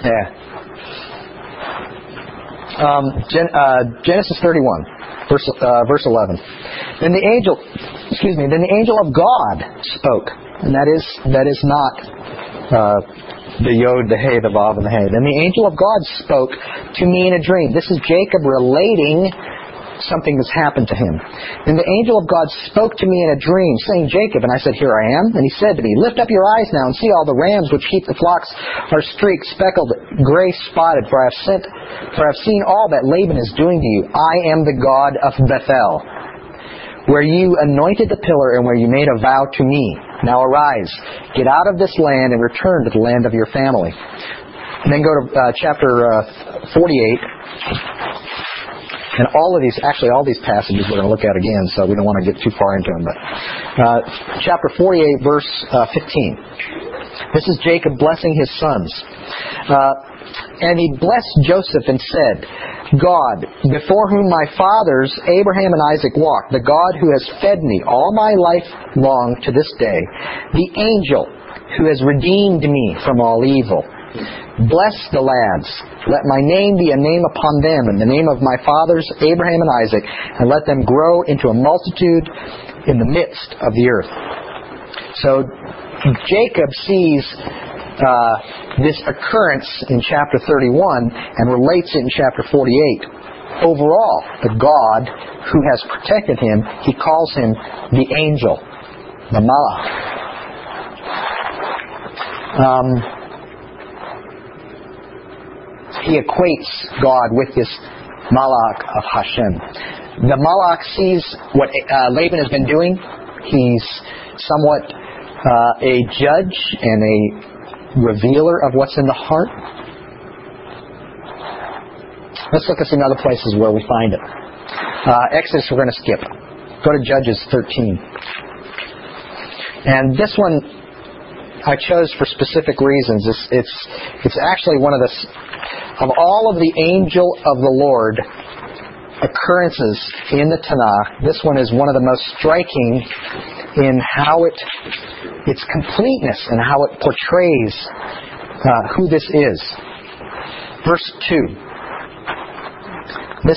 Yeah. Genesis 31, verse 11. Then the angel of God spoke. And that is not the Yod, the Hey, the Vav, and the Hey. Then the angel of God spoke to me in a dream. This is Jacob relating something that's happened to him. Then the angel of God spoke to me in a dream, saying, Jacob. And I said, here I am. And he said to me, lift up your eyes now and see all the rams which keep the flocks are streaked, speckled, gray spotted. For I have seen all that Laban is doing to you. I am the God of Bethel, where you anointed the pillar and where you made a vow to me. Now arise, get out of this land and return to the land of your family. And then go to chapter 48. And all these passages we're going to look at again, so we don't want to get too far into them. But chapter 48, verse 15. This is Jacob blessing his sons. And he blessed Joseph and said, God, before whom my fathers Abraham and Isaac walked, the God who has fed me all my life long to this day, the angel who has redeemed me from all evil. Bless the lads. Let my name be a name upon them, and the name of my fathers Abraham and Isaac, and let them grow into a multitude in the midst of the earth. So Jacob sees this occurrence in chapter 31 and relates it in chapter 48. Overall, the God who has protected him, he calls him the angel, the Malach. he equates God with this Malach of Hashem. The Malach sees what Laban has been doing. He's somewhat a judge and a revealer of what's in the heart. Let's look at some other places where we find it. Exodus we're going to skip. Go to Judges 13. And this one I chose for specific reasons. It's actually one of of all of the angel of the Lord occurrences in the Tanakh, this one is one of the most striking in how its completeness and how it portrays who this is. Verse 2. This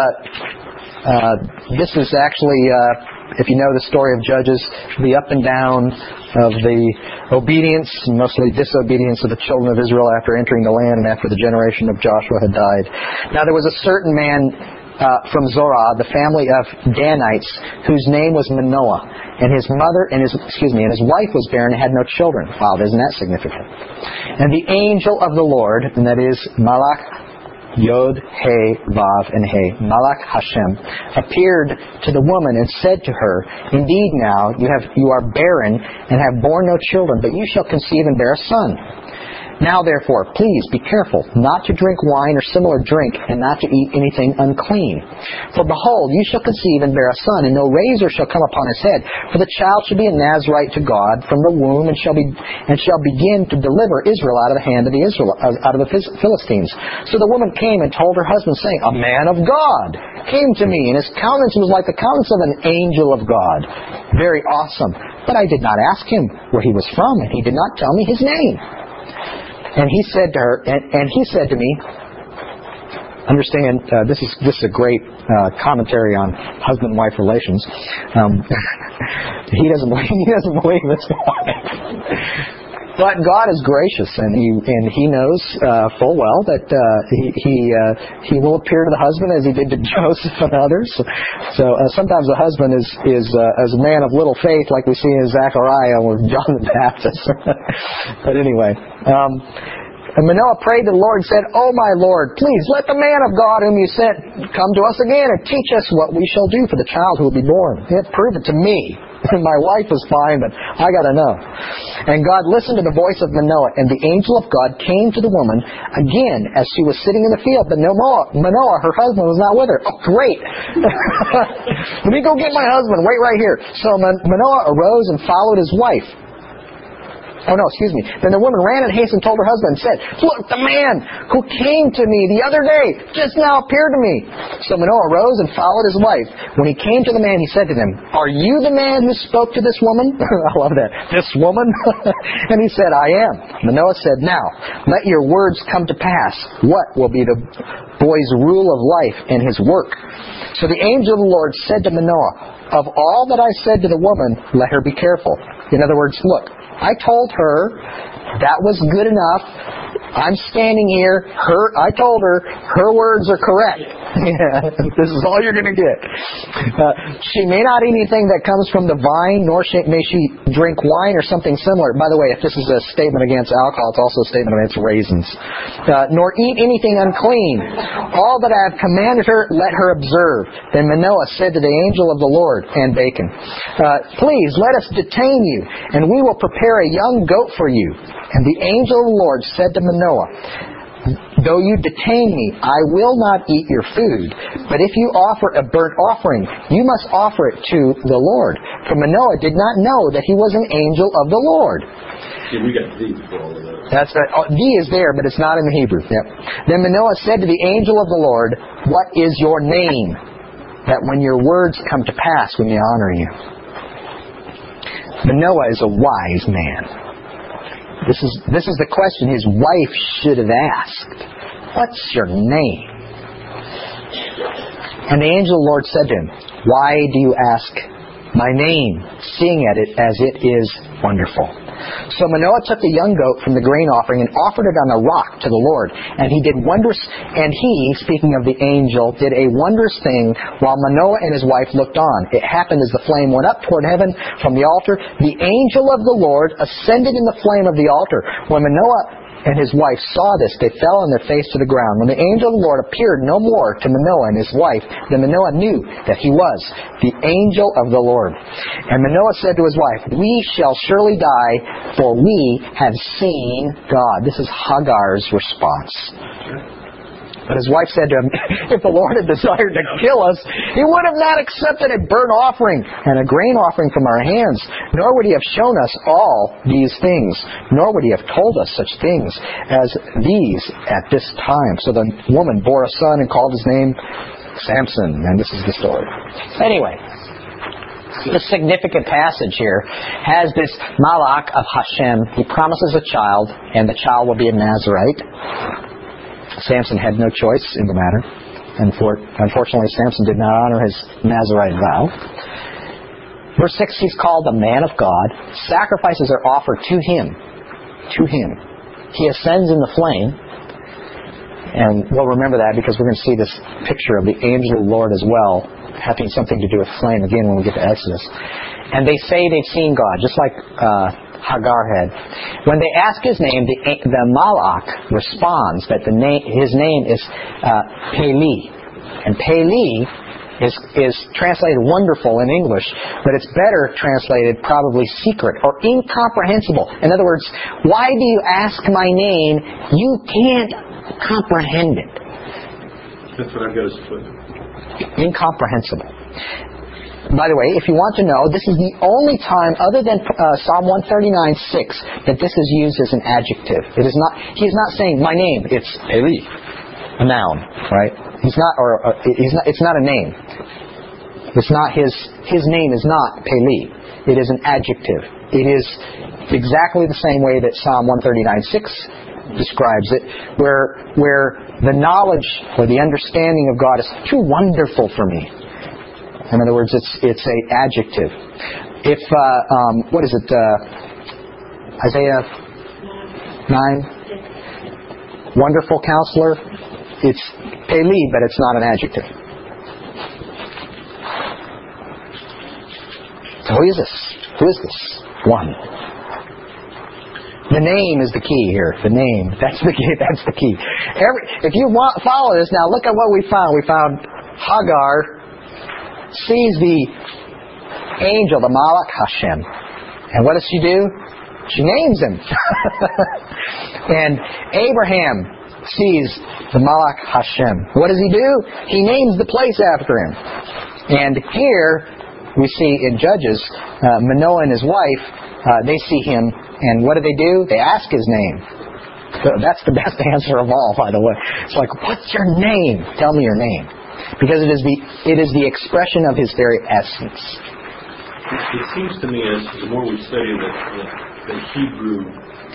is actually, if you know the story of Judges, the up and down of the obedience, mostly disobedience of the children of Israel after entering the land and after the generation of Joshua had died. Now there was a certain man from Zorah, the family of Danites, whose name was Manoah, and his mother and his wife was barren and had no children. Wow, isn't that significant? And the angel of the Lord, and that is Malach Yod, He, Vav, and He, Malach Hashem, appeared to the woman and said to her, "Indeed now you are barren and have borne no children, but you shall conceive and bear a son. Now therefore, please be careful not to drink wine or similar drink, and not to eat anything unclean. For behold, you shall conceive and bear a son, and no razor shall come upon his head. For the child shall be a Nazirite to God from the womb, and shall begin to deliver Israel out of the hand of the Philistines." So the woman came and told her husband, saying, "A man of God came to me, and his countenance was like the countenance of an angel of God. Very awesome. But I did not ask him where he was from, and he did not tell me his name." And he said to her, and he said to me, understand, this is a great commentary on husband-wife relations. He doesn't believe this guy. But God is gracious, and He knows full well that He will appear to the husband as He did to Joseph and others. So sometimes the husband is a man of little faith, like we see in Zechariah with John the Baptist. But anyway. And Manoah prayed to the Lord and said, "Oh my Lord, please let the man of God whom you sent come to us again and teach us what we shall do for the child who will be born. Prove it to me. My wife is fine, but I got to know." And God listened to the voice of Manoah, and the angel of God came to the woman again as she was sitting in the field. But Manoah, her husband, was not with her. Oh, great. Let me go get my husband. Wait right here. So Manoah arose and followed his wife. Oh, no, excuse me. Then the woman ran and hastened and told her husband and said, "Look, the man who came to me the other day just now appeared to me." So Manoah arose and followed his wife. When he came to the man, he said to them, "Are you the man who spoke to this woman?" I love that. This woman? And he said, "I am." Manoah said, "Now, let your words come to pass. What will be the boy's rule of life and his work?" So the angel of the Lord said to Manoah, "Of all that I said to the woman, let her be careful." In other words, look, I told her that was good enough. I'm standing here. I told her her words are correct. This is all you're going to get. She may not eat anything that comes from the vine, nor may she drink wine or something similar. By the way, if this is a statement against alcohol, it's also a statement against raisins. Nor eat anything unclean. All that I have commanded her, let her observe. Then Manoah said to the angel of the Lord, and Bacon, "Please let us detain you, and we will prepare a young goat for you." And the angel of the Lord said to Manoah, "Though you detain me, I will not eat your food. But if you offer a burnt offering, you must offer it to the Lord." For Manoah did not know that he was an angel of the Lord. Yeah, we got D for all of those. That's right. D is there, but it's not in the Hebrew. Yep. Then Manoah said to the angel of the Lord, "What is your name? That when your words come to pass, we may honor you." Manoah is a wise man. This is the question his wife should have asked. "What's your name?" And the angel of the Lord said to him, "Why do you ask my name, seeing at it as it is wonderful?" So Manoah took the young goat from the grain offering and offered it on a rock to the Lord. And he did wondrous, and he, speaking of the angel, did a wondrous thing while Manoah and his wife looked on. It happened as the flame went up toward heaven from the altar, the angel of the Lord ascended in the flame of the altar. When Manoah and his wife saw this, they fell on their face to the ground. When the angel of the Lord appeared no more to Manoah and his wife, then Manoah knew that he was the angel of the Lord. And Manoah said to his wife, we shall surely die, for we have seen God. This is Hagar's response. But his wife said to him, if the Lord had desired to kill us, He would have not accepted a burnt offering and a grain offering from our hands, nor would He have shown us all these things, nor would He have told us such things as these at this time. So the woman bore a son and called his name Samson. And this is the story. Anyway, the significant passage here has this Malach of Hashem. He promises a child, and the child will be a Nazirite. Samson had no choice in the matter. And unfortunately, Samson did not honor his Nazirite vow. Verse 6, he's called the man of God. Sacrifices are offered to him. To him. He ascends in the flame. And we'll remember that because we're going to see this picture of the angel of the Lord as well, having something to do with flame again when we get to Exodus. And they say they've seen God, just like Hagar had. When they ask his name, the Malach responds that his name is Peli. And Peli is translated wonderful in English, but it's better translated probably secret or incomprehensible. In other words, why do you ask my name? You can't comprehend it. That's what I've got as a footnote. Incomprehensible. By the way, if you want to know, this is the only time other than Psalm 139:6 that this is used as an adjective. It is not. He is not saying my name. It's Eli, a noun, right? He's not, or he's not. It's not a name. It's not his. His name is not Peli. It is an adjective. It is exactly the same way that Psalm 139:6 describes it, where the knowledge or the understanding of God is too wonderful for me. In other words, it's a adjective. If what is it? Isaiah 9. Wonderful Counselor. It's Peli, but it's not an adjective. So who is this? Who is this one? The name is the key here. The name. That's the key. That's the key. If you follow this now, look at what we found. We found Hagar sees the angel, the Malach Hashem. And what does she do? She names him. And Abraham sees the Malach Hashem. What does he do? He names the place after him. And here we see in Judges, Manoah and his wife, they see him, and what do? They ask his name. So that's the best answer of all, by the way. It's like, what's your name? Tell me your name. Because it is the expression of his very essence. It seems to me, as the more we study the Hebrew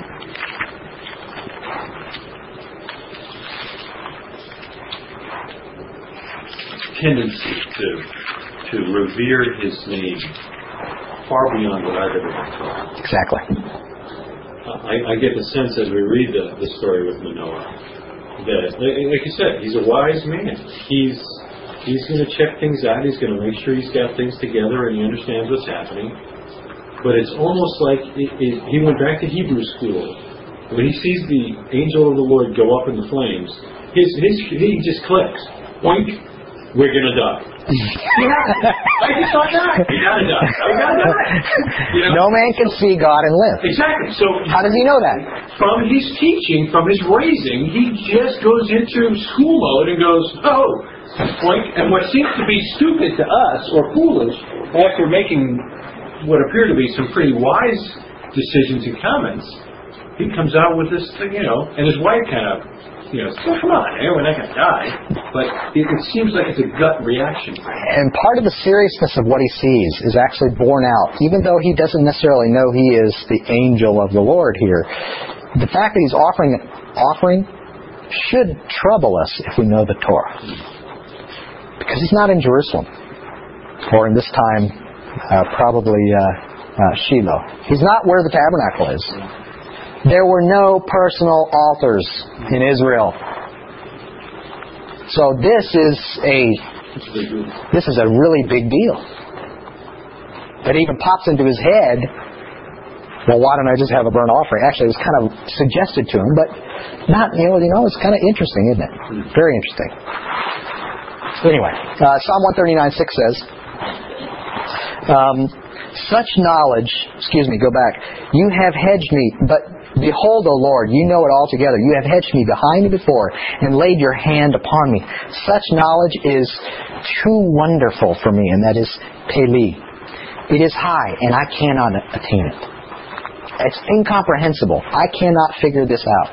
tendency to revere his name far beyond what I've ever been taught. Exactly. I get the sense as we read the story with Manoah that, like you said, he's a wise man. He's going to check things out. He's going to make sure he's got things together and he understands what's happening. But it's almost like he went back to Hebrew school. When he sees the angel of the Lord go up in the flames, he just clicks. Boink, we're going to die. I just thought that. We got to die. We got to die. You know? No man can see God and live. Exactly. So how does he know that? From his teaching, from his raising, he just goes into school mode and goes, oh, boink. And what seems to be stupid to us or foolish after making what appear to be some pretty wise decisions and comments, he comes out with this thing, and his wife kind of, so come on, we're not going to die. But it seems like it's a gut reaction. And part of the seriousness of what he sees is actually borne out, even though he doesn't necessarily know he is the angel of the Lord here. The fact that he's offering an offering should trouble us if we know the Torah. Because he's not in Jerusalem. Or in this time, probably Shiloh. He's not where the tabernacle is. There were no personal altars in Israel. So this is a really big deal. That even pops into his head well, why don't I just have a burnt offering? Actually, it was kind of suggested to him, but not, it's kind of interesting, isn't it? Very interesting. Anyway, Psalm 139:6 says, such knowledge, go back, you have hedged me, but behold, O Lord, you know it altogether. You have hedged me behind and before, and laid your hand upon me. Such knowledge is too wonderful for me, and that is Peli. It is high, and I cannot attain it. It's incomprehensible. I cannot figure this out.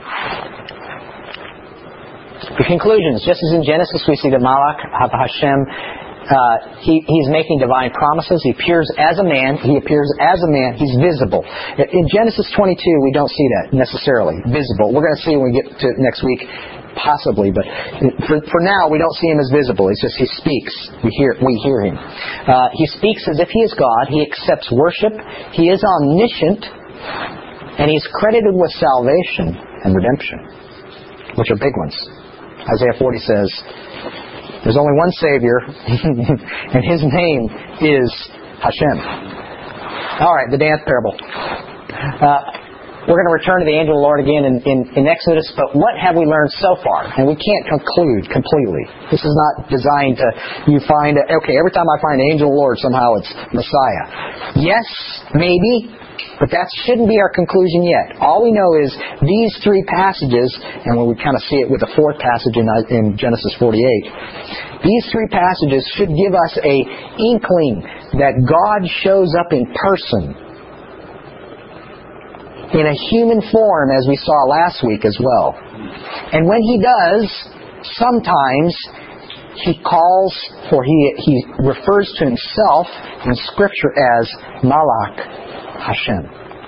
The conclusions, just as in Genesis we see that Malach Hashem, he's making divine promises. He appears as a man. He's visible. In Genesis 22, we don't see that necessarily visible. We're going to see when we get to next week, possibly. But for now, we don't see him as visible. It's just he speaks. We hear him. He speaks as if he is God. He accepts worship. He is omniscient, and he's credited with salvation and redemption, which are big ones. Isaiah 40 says, there's only one Savior, and His name is Hashem. All right, the dance parable. We're going to return to the angel of the Lord again in Exodus, but what have we learned so far? And we can't conclude completely. This is not designed to, every time I find the angel of the Lord, somehow it's Messiah. Yes, maybe, but that shouldn't be our conclusion yet. All we know is these three passages, and when we kind of see it with the fourth passage in Genesis 48, these three passages should give us a inkling that God shows up in person, in a human form, as we saw last week as well. And when He does, sometimes He calls, or He refers to Himself in Scripture as Malach Hashem.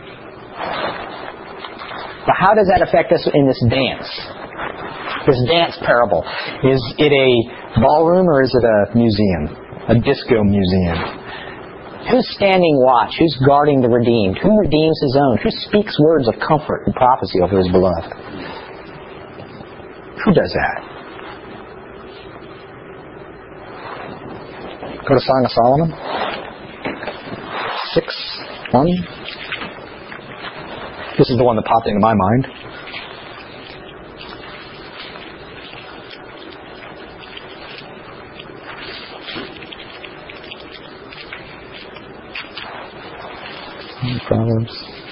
But how does that affect us in this dance? This dance parable. Is it a ballroom or is it a museum? A disco museum? Who's standing watch? Who's guarding the redeemed? Who redeems his own? Who speaks words of comfort and prophecy over his beloved? Who does that? Go to Song of Solomon. 6:1. This is the one that popped into my mind. Proverbs.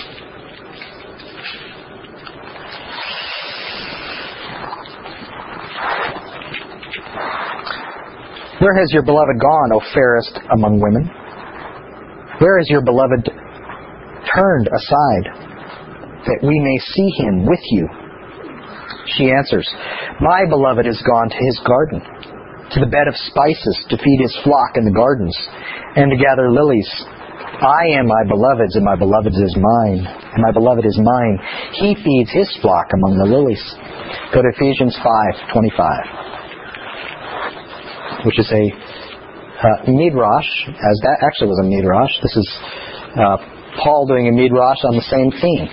Where has your beloved gone, O fairest among women? Where is your beloved turned aside, that we may see him with you? She answers, my beloved is gone to his garden, to the bed of spices, to feed his flock in the gardens, and to gather lilies. I am my beloved's, and my beloved's is mine, and my beloved is mine. He feeds his flock among the lilies. Go to Ephesians 5:25, which is a midrash, as that actually was a midrash. This is Paul doing a midrash on the same theme.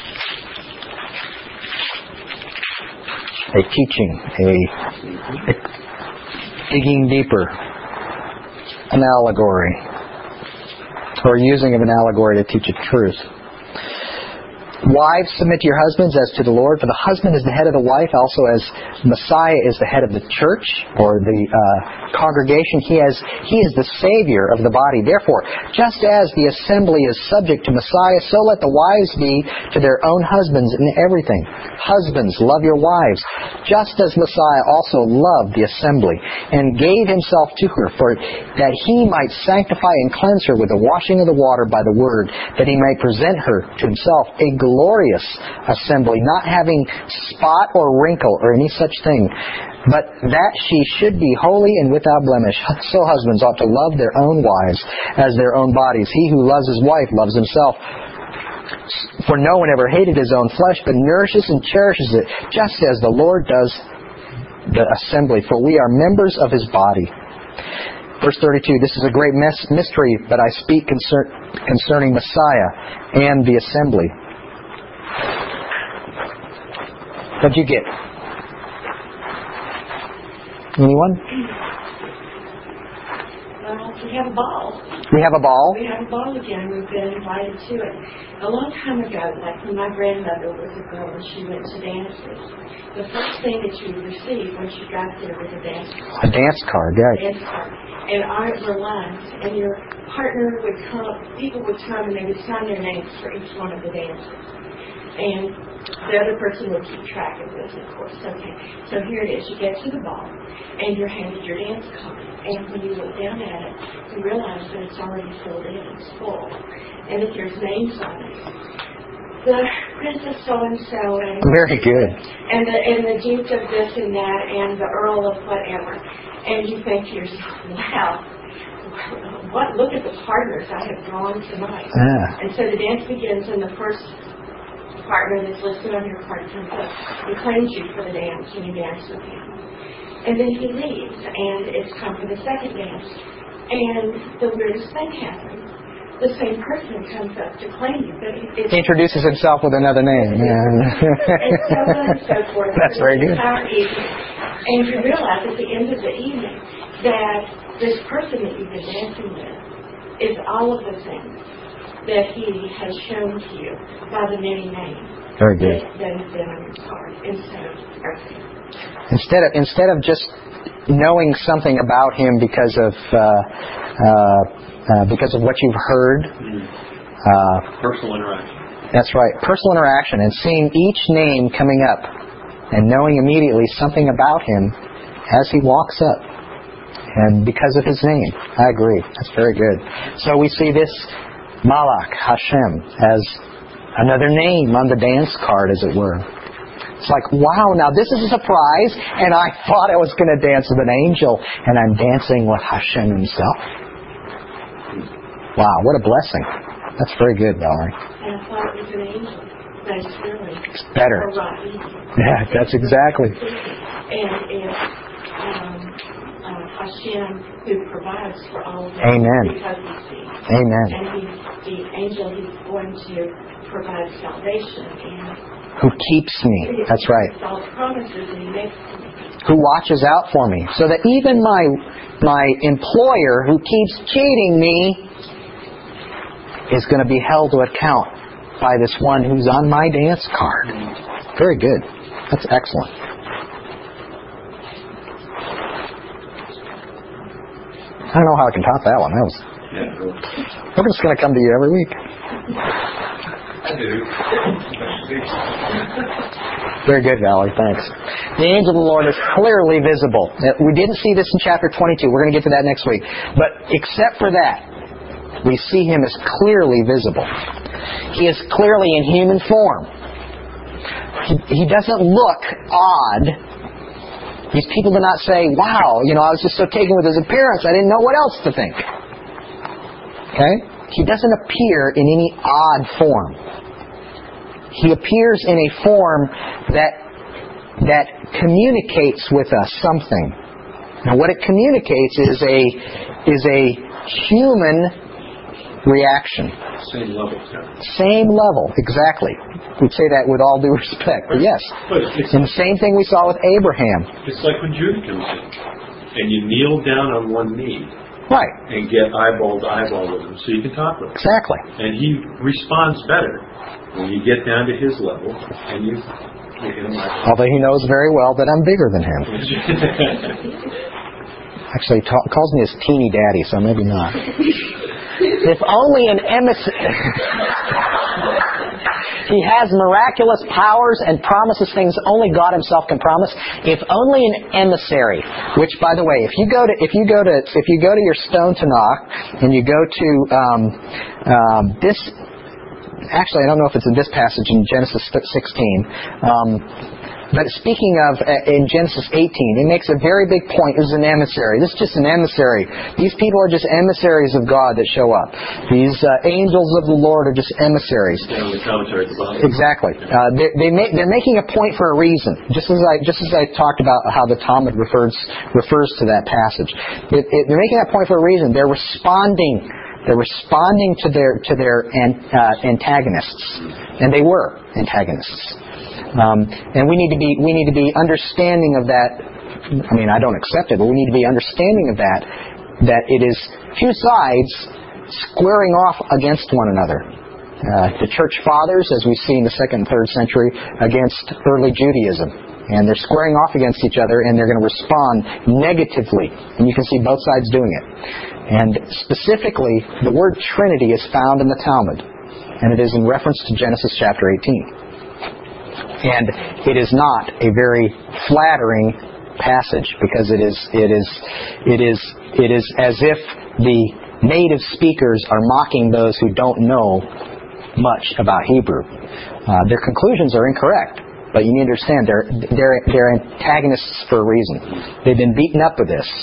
A teaching, a digging deeper, an allegory, or using of an allegory to teach a truth. Wives, submit to your husbands as to the Lord, for the husband is the head of the wife, also as Messiah is the head of the church, or the congregation. He is the Savior of the body. Therefore, just as the assembly is subject to Messiah, so let the wives be to their own husbands in everything. Husbands, love your wives, just as Messiah also loved the assembly, and gave himself to her, for that he might sanctify and cleanse her with the washing of the water by the word, that he might present her to himself a glorious assembly, not having spot or wrinkle or any such thing, but that she should be holy and without blemish. So husbands ought to love their own wives as their own bodies. He who loves his wife loves himself. For no one ever hated his own flesh, but nourishes and cherishes it, just as the Lord does the assembly, for we are members of his body. Verse 32, this is a great mystery, but I speak concerning Messiah and the assembly. What'd you get? Anyone? we have a ball. We have a ball? We have a ball again. We've been invited to it. A long time ago, like when my grandmother was a girl and she went to dances, the first thing that you received once you got there was a dance card. A dance card, yeah. Dance card. And ours were lines. And your partner would come, people would come and they would sign their names for each one of the dances. And the other person would keep track of this, of course. Okay. So here it is. You get to the ball, and you're handed your dance card. And when you look down at it, you realize that it's already filled in. It's full. And that there's names on it. The Princess so-and-so. And very good. And the Duke of this and that, and the Earl of whatever. And you think to yourself, wow. Look at the partners I have drawn tonight. Yeah. And so the dance begins, and the first partner that's listed on your card comes up. He claims you for the dance, and you dance with him. And then he leaves, and it's time for the second dance. And the weirdest thing happens. The same person comes up to claim you, but he introduces himself with another name. Yeah. And so on and so forth. That's very good. And you realize at the end of the evening that this person that you've been dancing with is all of the things that he has shown to you by the many names. Very good. That have been on your card instead of everything. Instead of just knowing something about him because of what you've heard. Personal interaction. That's right. Personal interaction and seeing each name coming up and knowing immediately something about him as he walks up. And because of his name. I agree. That's very good. So we see this Malach, Hashem, as another name on the dance card, as it were. It's like, wow, now this is a surprise, and I thought I was going to dance with an angel, and I'm dancing with Hashem himself. Wow, what a blessing. That's very good, Valerie. And I thought it was an angel, but it's really better. Yeah, that's exactly. And it's Hashem who provides for all of us. Amen. Because he sees. Amen. And the angel who's going to provide salvation and who keeps me. That's right. All the promises that he makes to me. Who watches out for me. So that even my employer who keeps cheating me is going to be held to account by this one who's on my dance card. Very good. That's excellent. I don't know how I can top that one. We're just going to come to you every week. I do. Very good, Valerie. Thanks. The angel of the Lord is clearly visible. We didn't see this in chapter 22. We're going to get to that next week. But except for that, we see him as clearly visible. He is clearly in human form. He doesn't look odd. These people do not say, wow, I was just so taken with his appearance, I didn't know what else to think. Okay? He doesn't appear in any odd form. He appears in a form that communicates with us something. Now, what it communicates is a human reaction. Same level. Same level, exactly. We'd say that with all due respect, but yes. And the same thing we saw with Abraham. It's like when Judah comes in, and you kneel down on one knee. Right. And get eyeball to eyeball with him so you can talk with him. Exactly. And he responds better when you get down to his level and you get him eyeball. Although he knows very well that I'm bigger than him. Actually, he calls me his teeny daddy, so maybe not. If only an emissary... He has miraculous powers and promises things only God Himself can promise. If only an emissary, which, by the way, if you go to your Stone Tanakh and you go to this, actually I don't know if it's in this passage in Genesis 16. But speaking of, in Genesis 18, it makes a very big point. This is an emissary. This is just an emissary. These people are just emissaries of God that show up. These angels of the Lord are just emissaries. Exactly. They're making a point for a reason. Just as I talked about how the Talmud refers to that passage. They're making that point for a reason. They're responding. They're responding to their antagonists, and they were antagonists. And we need to be understanding of that. I mean, I don't accept it, but we need to be understanding of that it is two sides squaring off against one another. The church fathers, as we see in the 2nd and 3rd century, against early Judaism. And they're squaring off against each other, and they're going to respond negatively. And you can see both sides doing it. And specifically, the word Trinity is found in the Talmud. And it is in reference to Genesis chapter 18. And it is not a very flattering passage, because it is as if the native speakers are mocking those who don't know much about Hebrew. Their conclusions are incorrect, but you need to understand they're antagonists for a reason. They've been beaten up with this.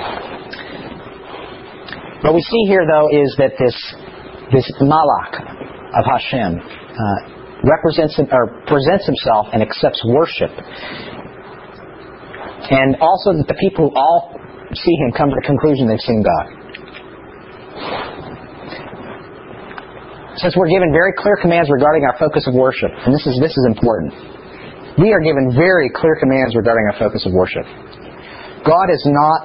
What we see here, though, is that this Malach of Hashem presents himself and accepts worship, and also that the people who all see him come to the conclusion they've seen God. Since we're given very clear commands regarding our focus of worship, and this is important, we are given very clear commands regarding our focus of worship. God does not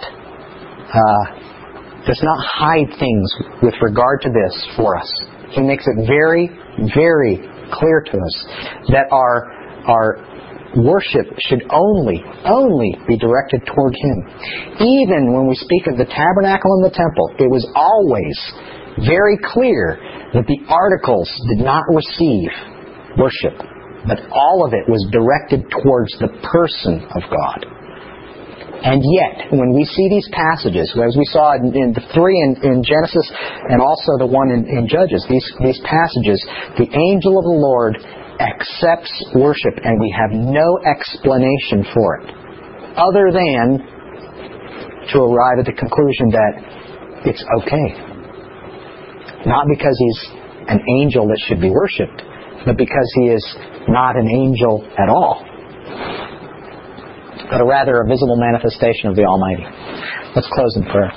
hide things with regard to this for us. He makes it very, very clear to us that our worship should only be directed toward Him. Even when we speak of the tabernacle and the temple, it was always very clear that the articles did not receive worship, but all of it was directed towards the person of God. And yet, when we see these passages, as we saw in the 3 in Genesis and also the one in Judges, these passages, the angel of the Lord accepts worship, and we have no explanation for it, other than to arrive at the conclusion that it's okay. Not because he's an angel that should be worshipped, but because he is not an angel at all, but rather a visible manifestation of the Almighty. Let's close in prayer.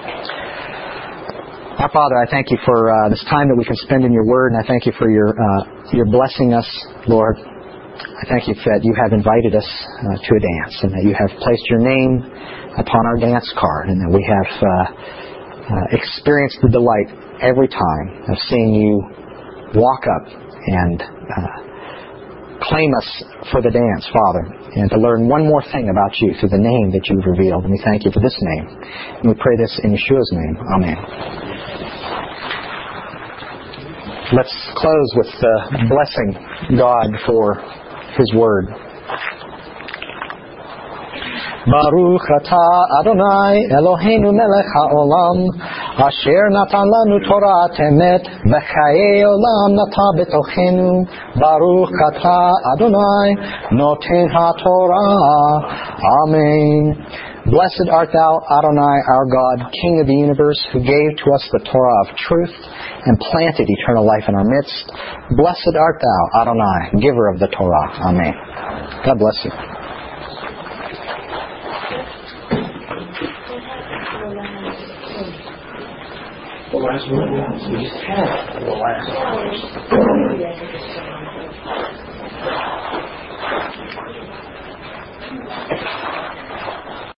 Our Father, I thank you for this time that we can spend in your Word, and I thank you for your blessing us, Lord. I thank you that you have invited us to a dance, and that you have placed your name upon our dance card, and that we have experienced the delight every time of seeing you walk up and claim us for the dance, Father, and to learn one more thing about you through the name that you've revealed. And we thank you for this name. And we pray this in Yeshua's name. Amen. Let's close with blessing God for His Word. Baruch atah Adonai Eloheinu melech haolam asher natan lanu Torah emet v'chayei olam nata betochenu. Baruch atah Adonai noten haTorah. Amen. Blessed art thou, Adonai, our God, King of the universe, who gave to us the Torah of truth and planted eternal life in our midst. Blessed art thou, Adonai, giver of the Torah. Amen. God bless you. The last one? We just had the last one.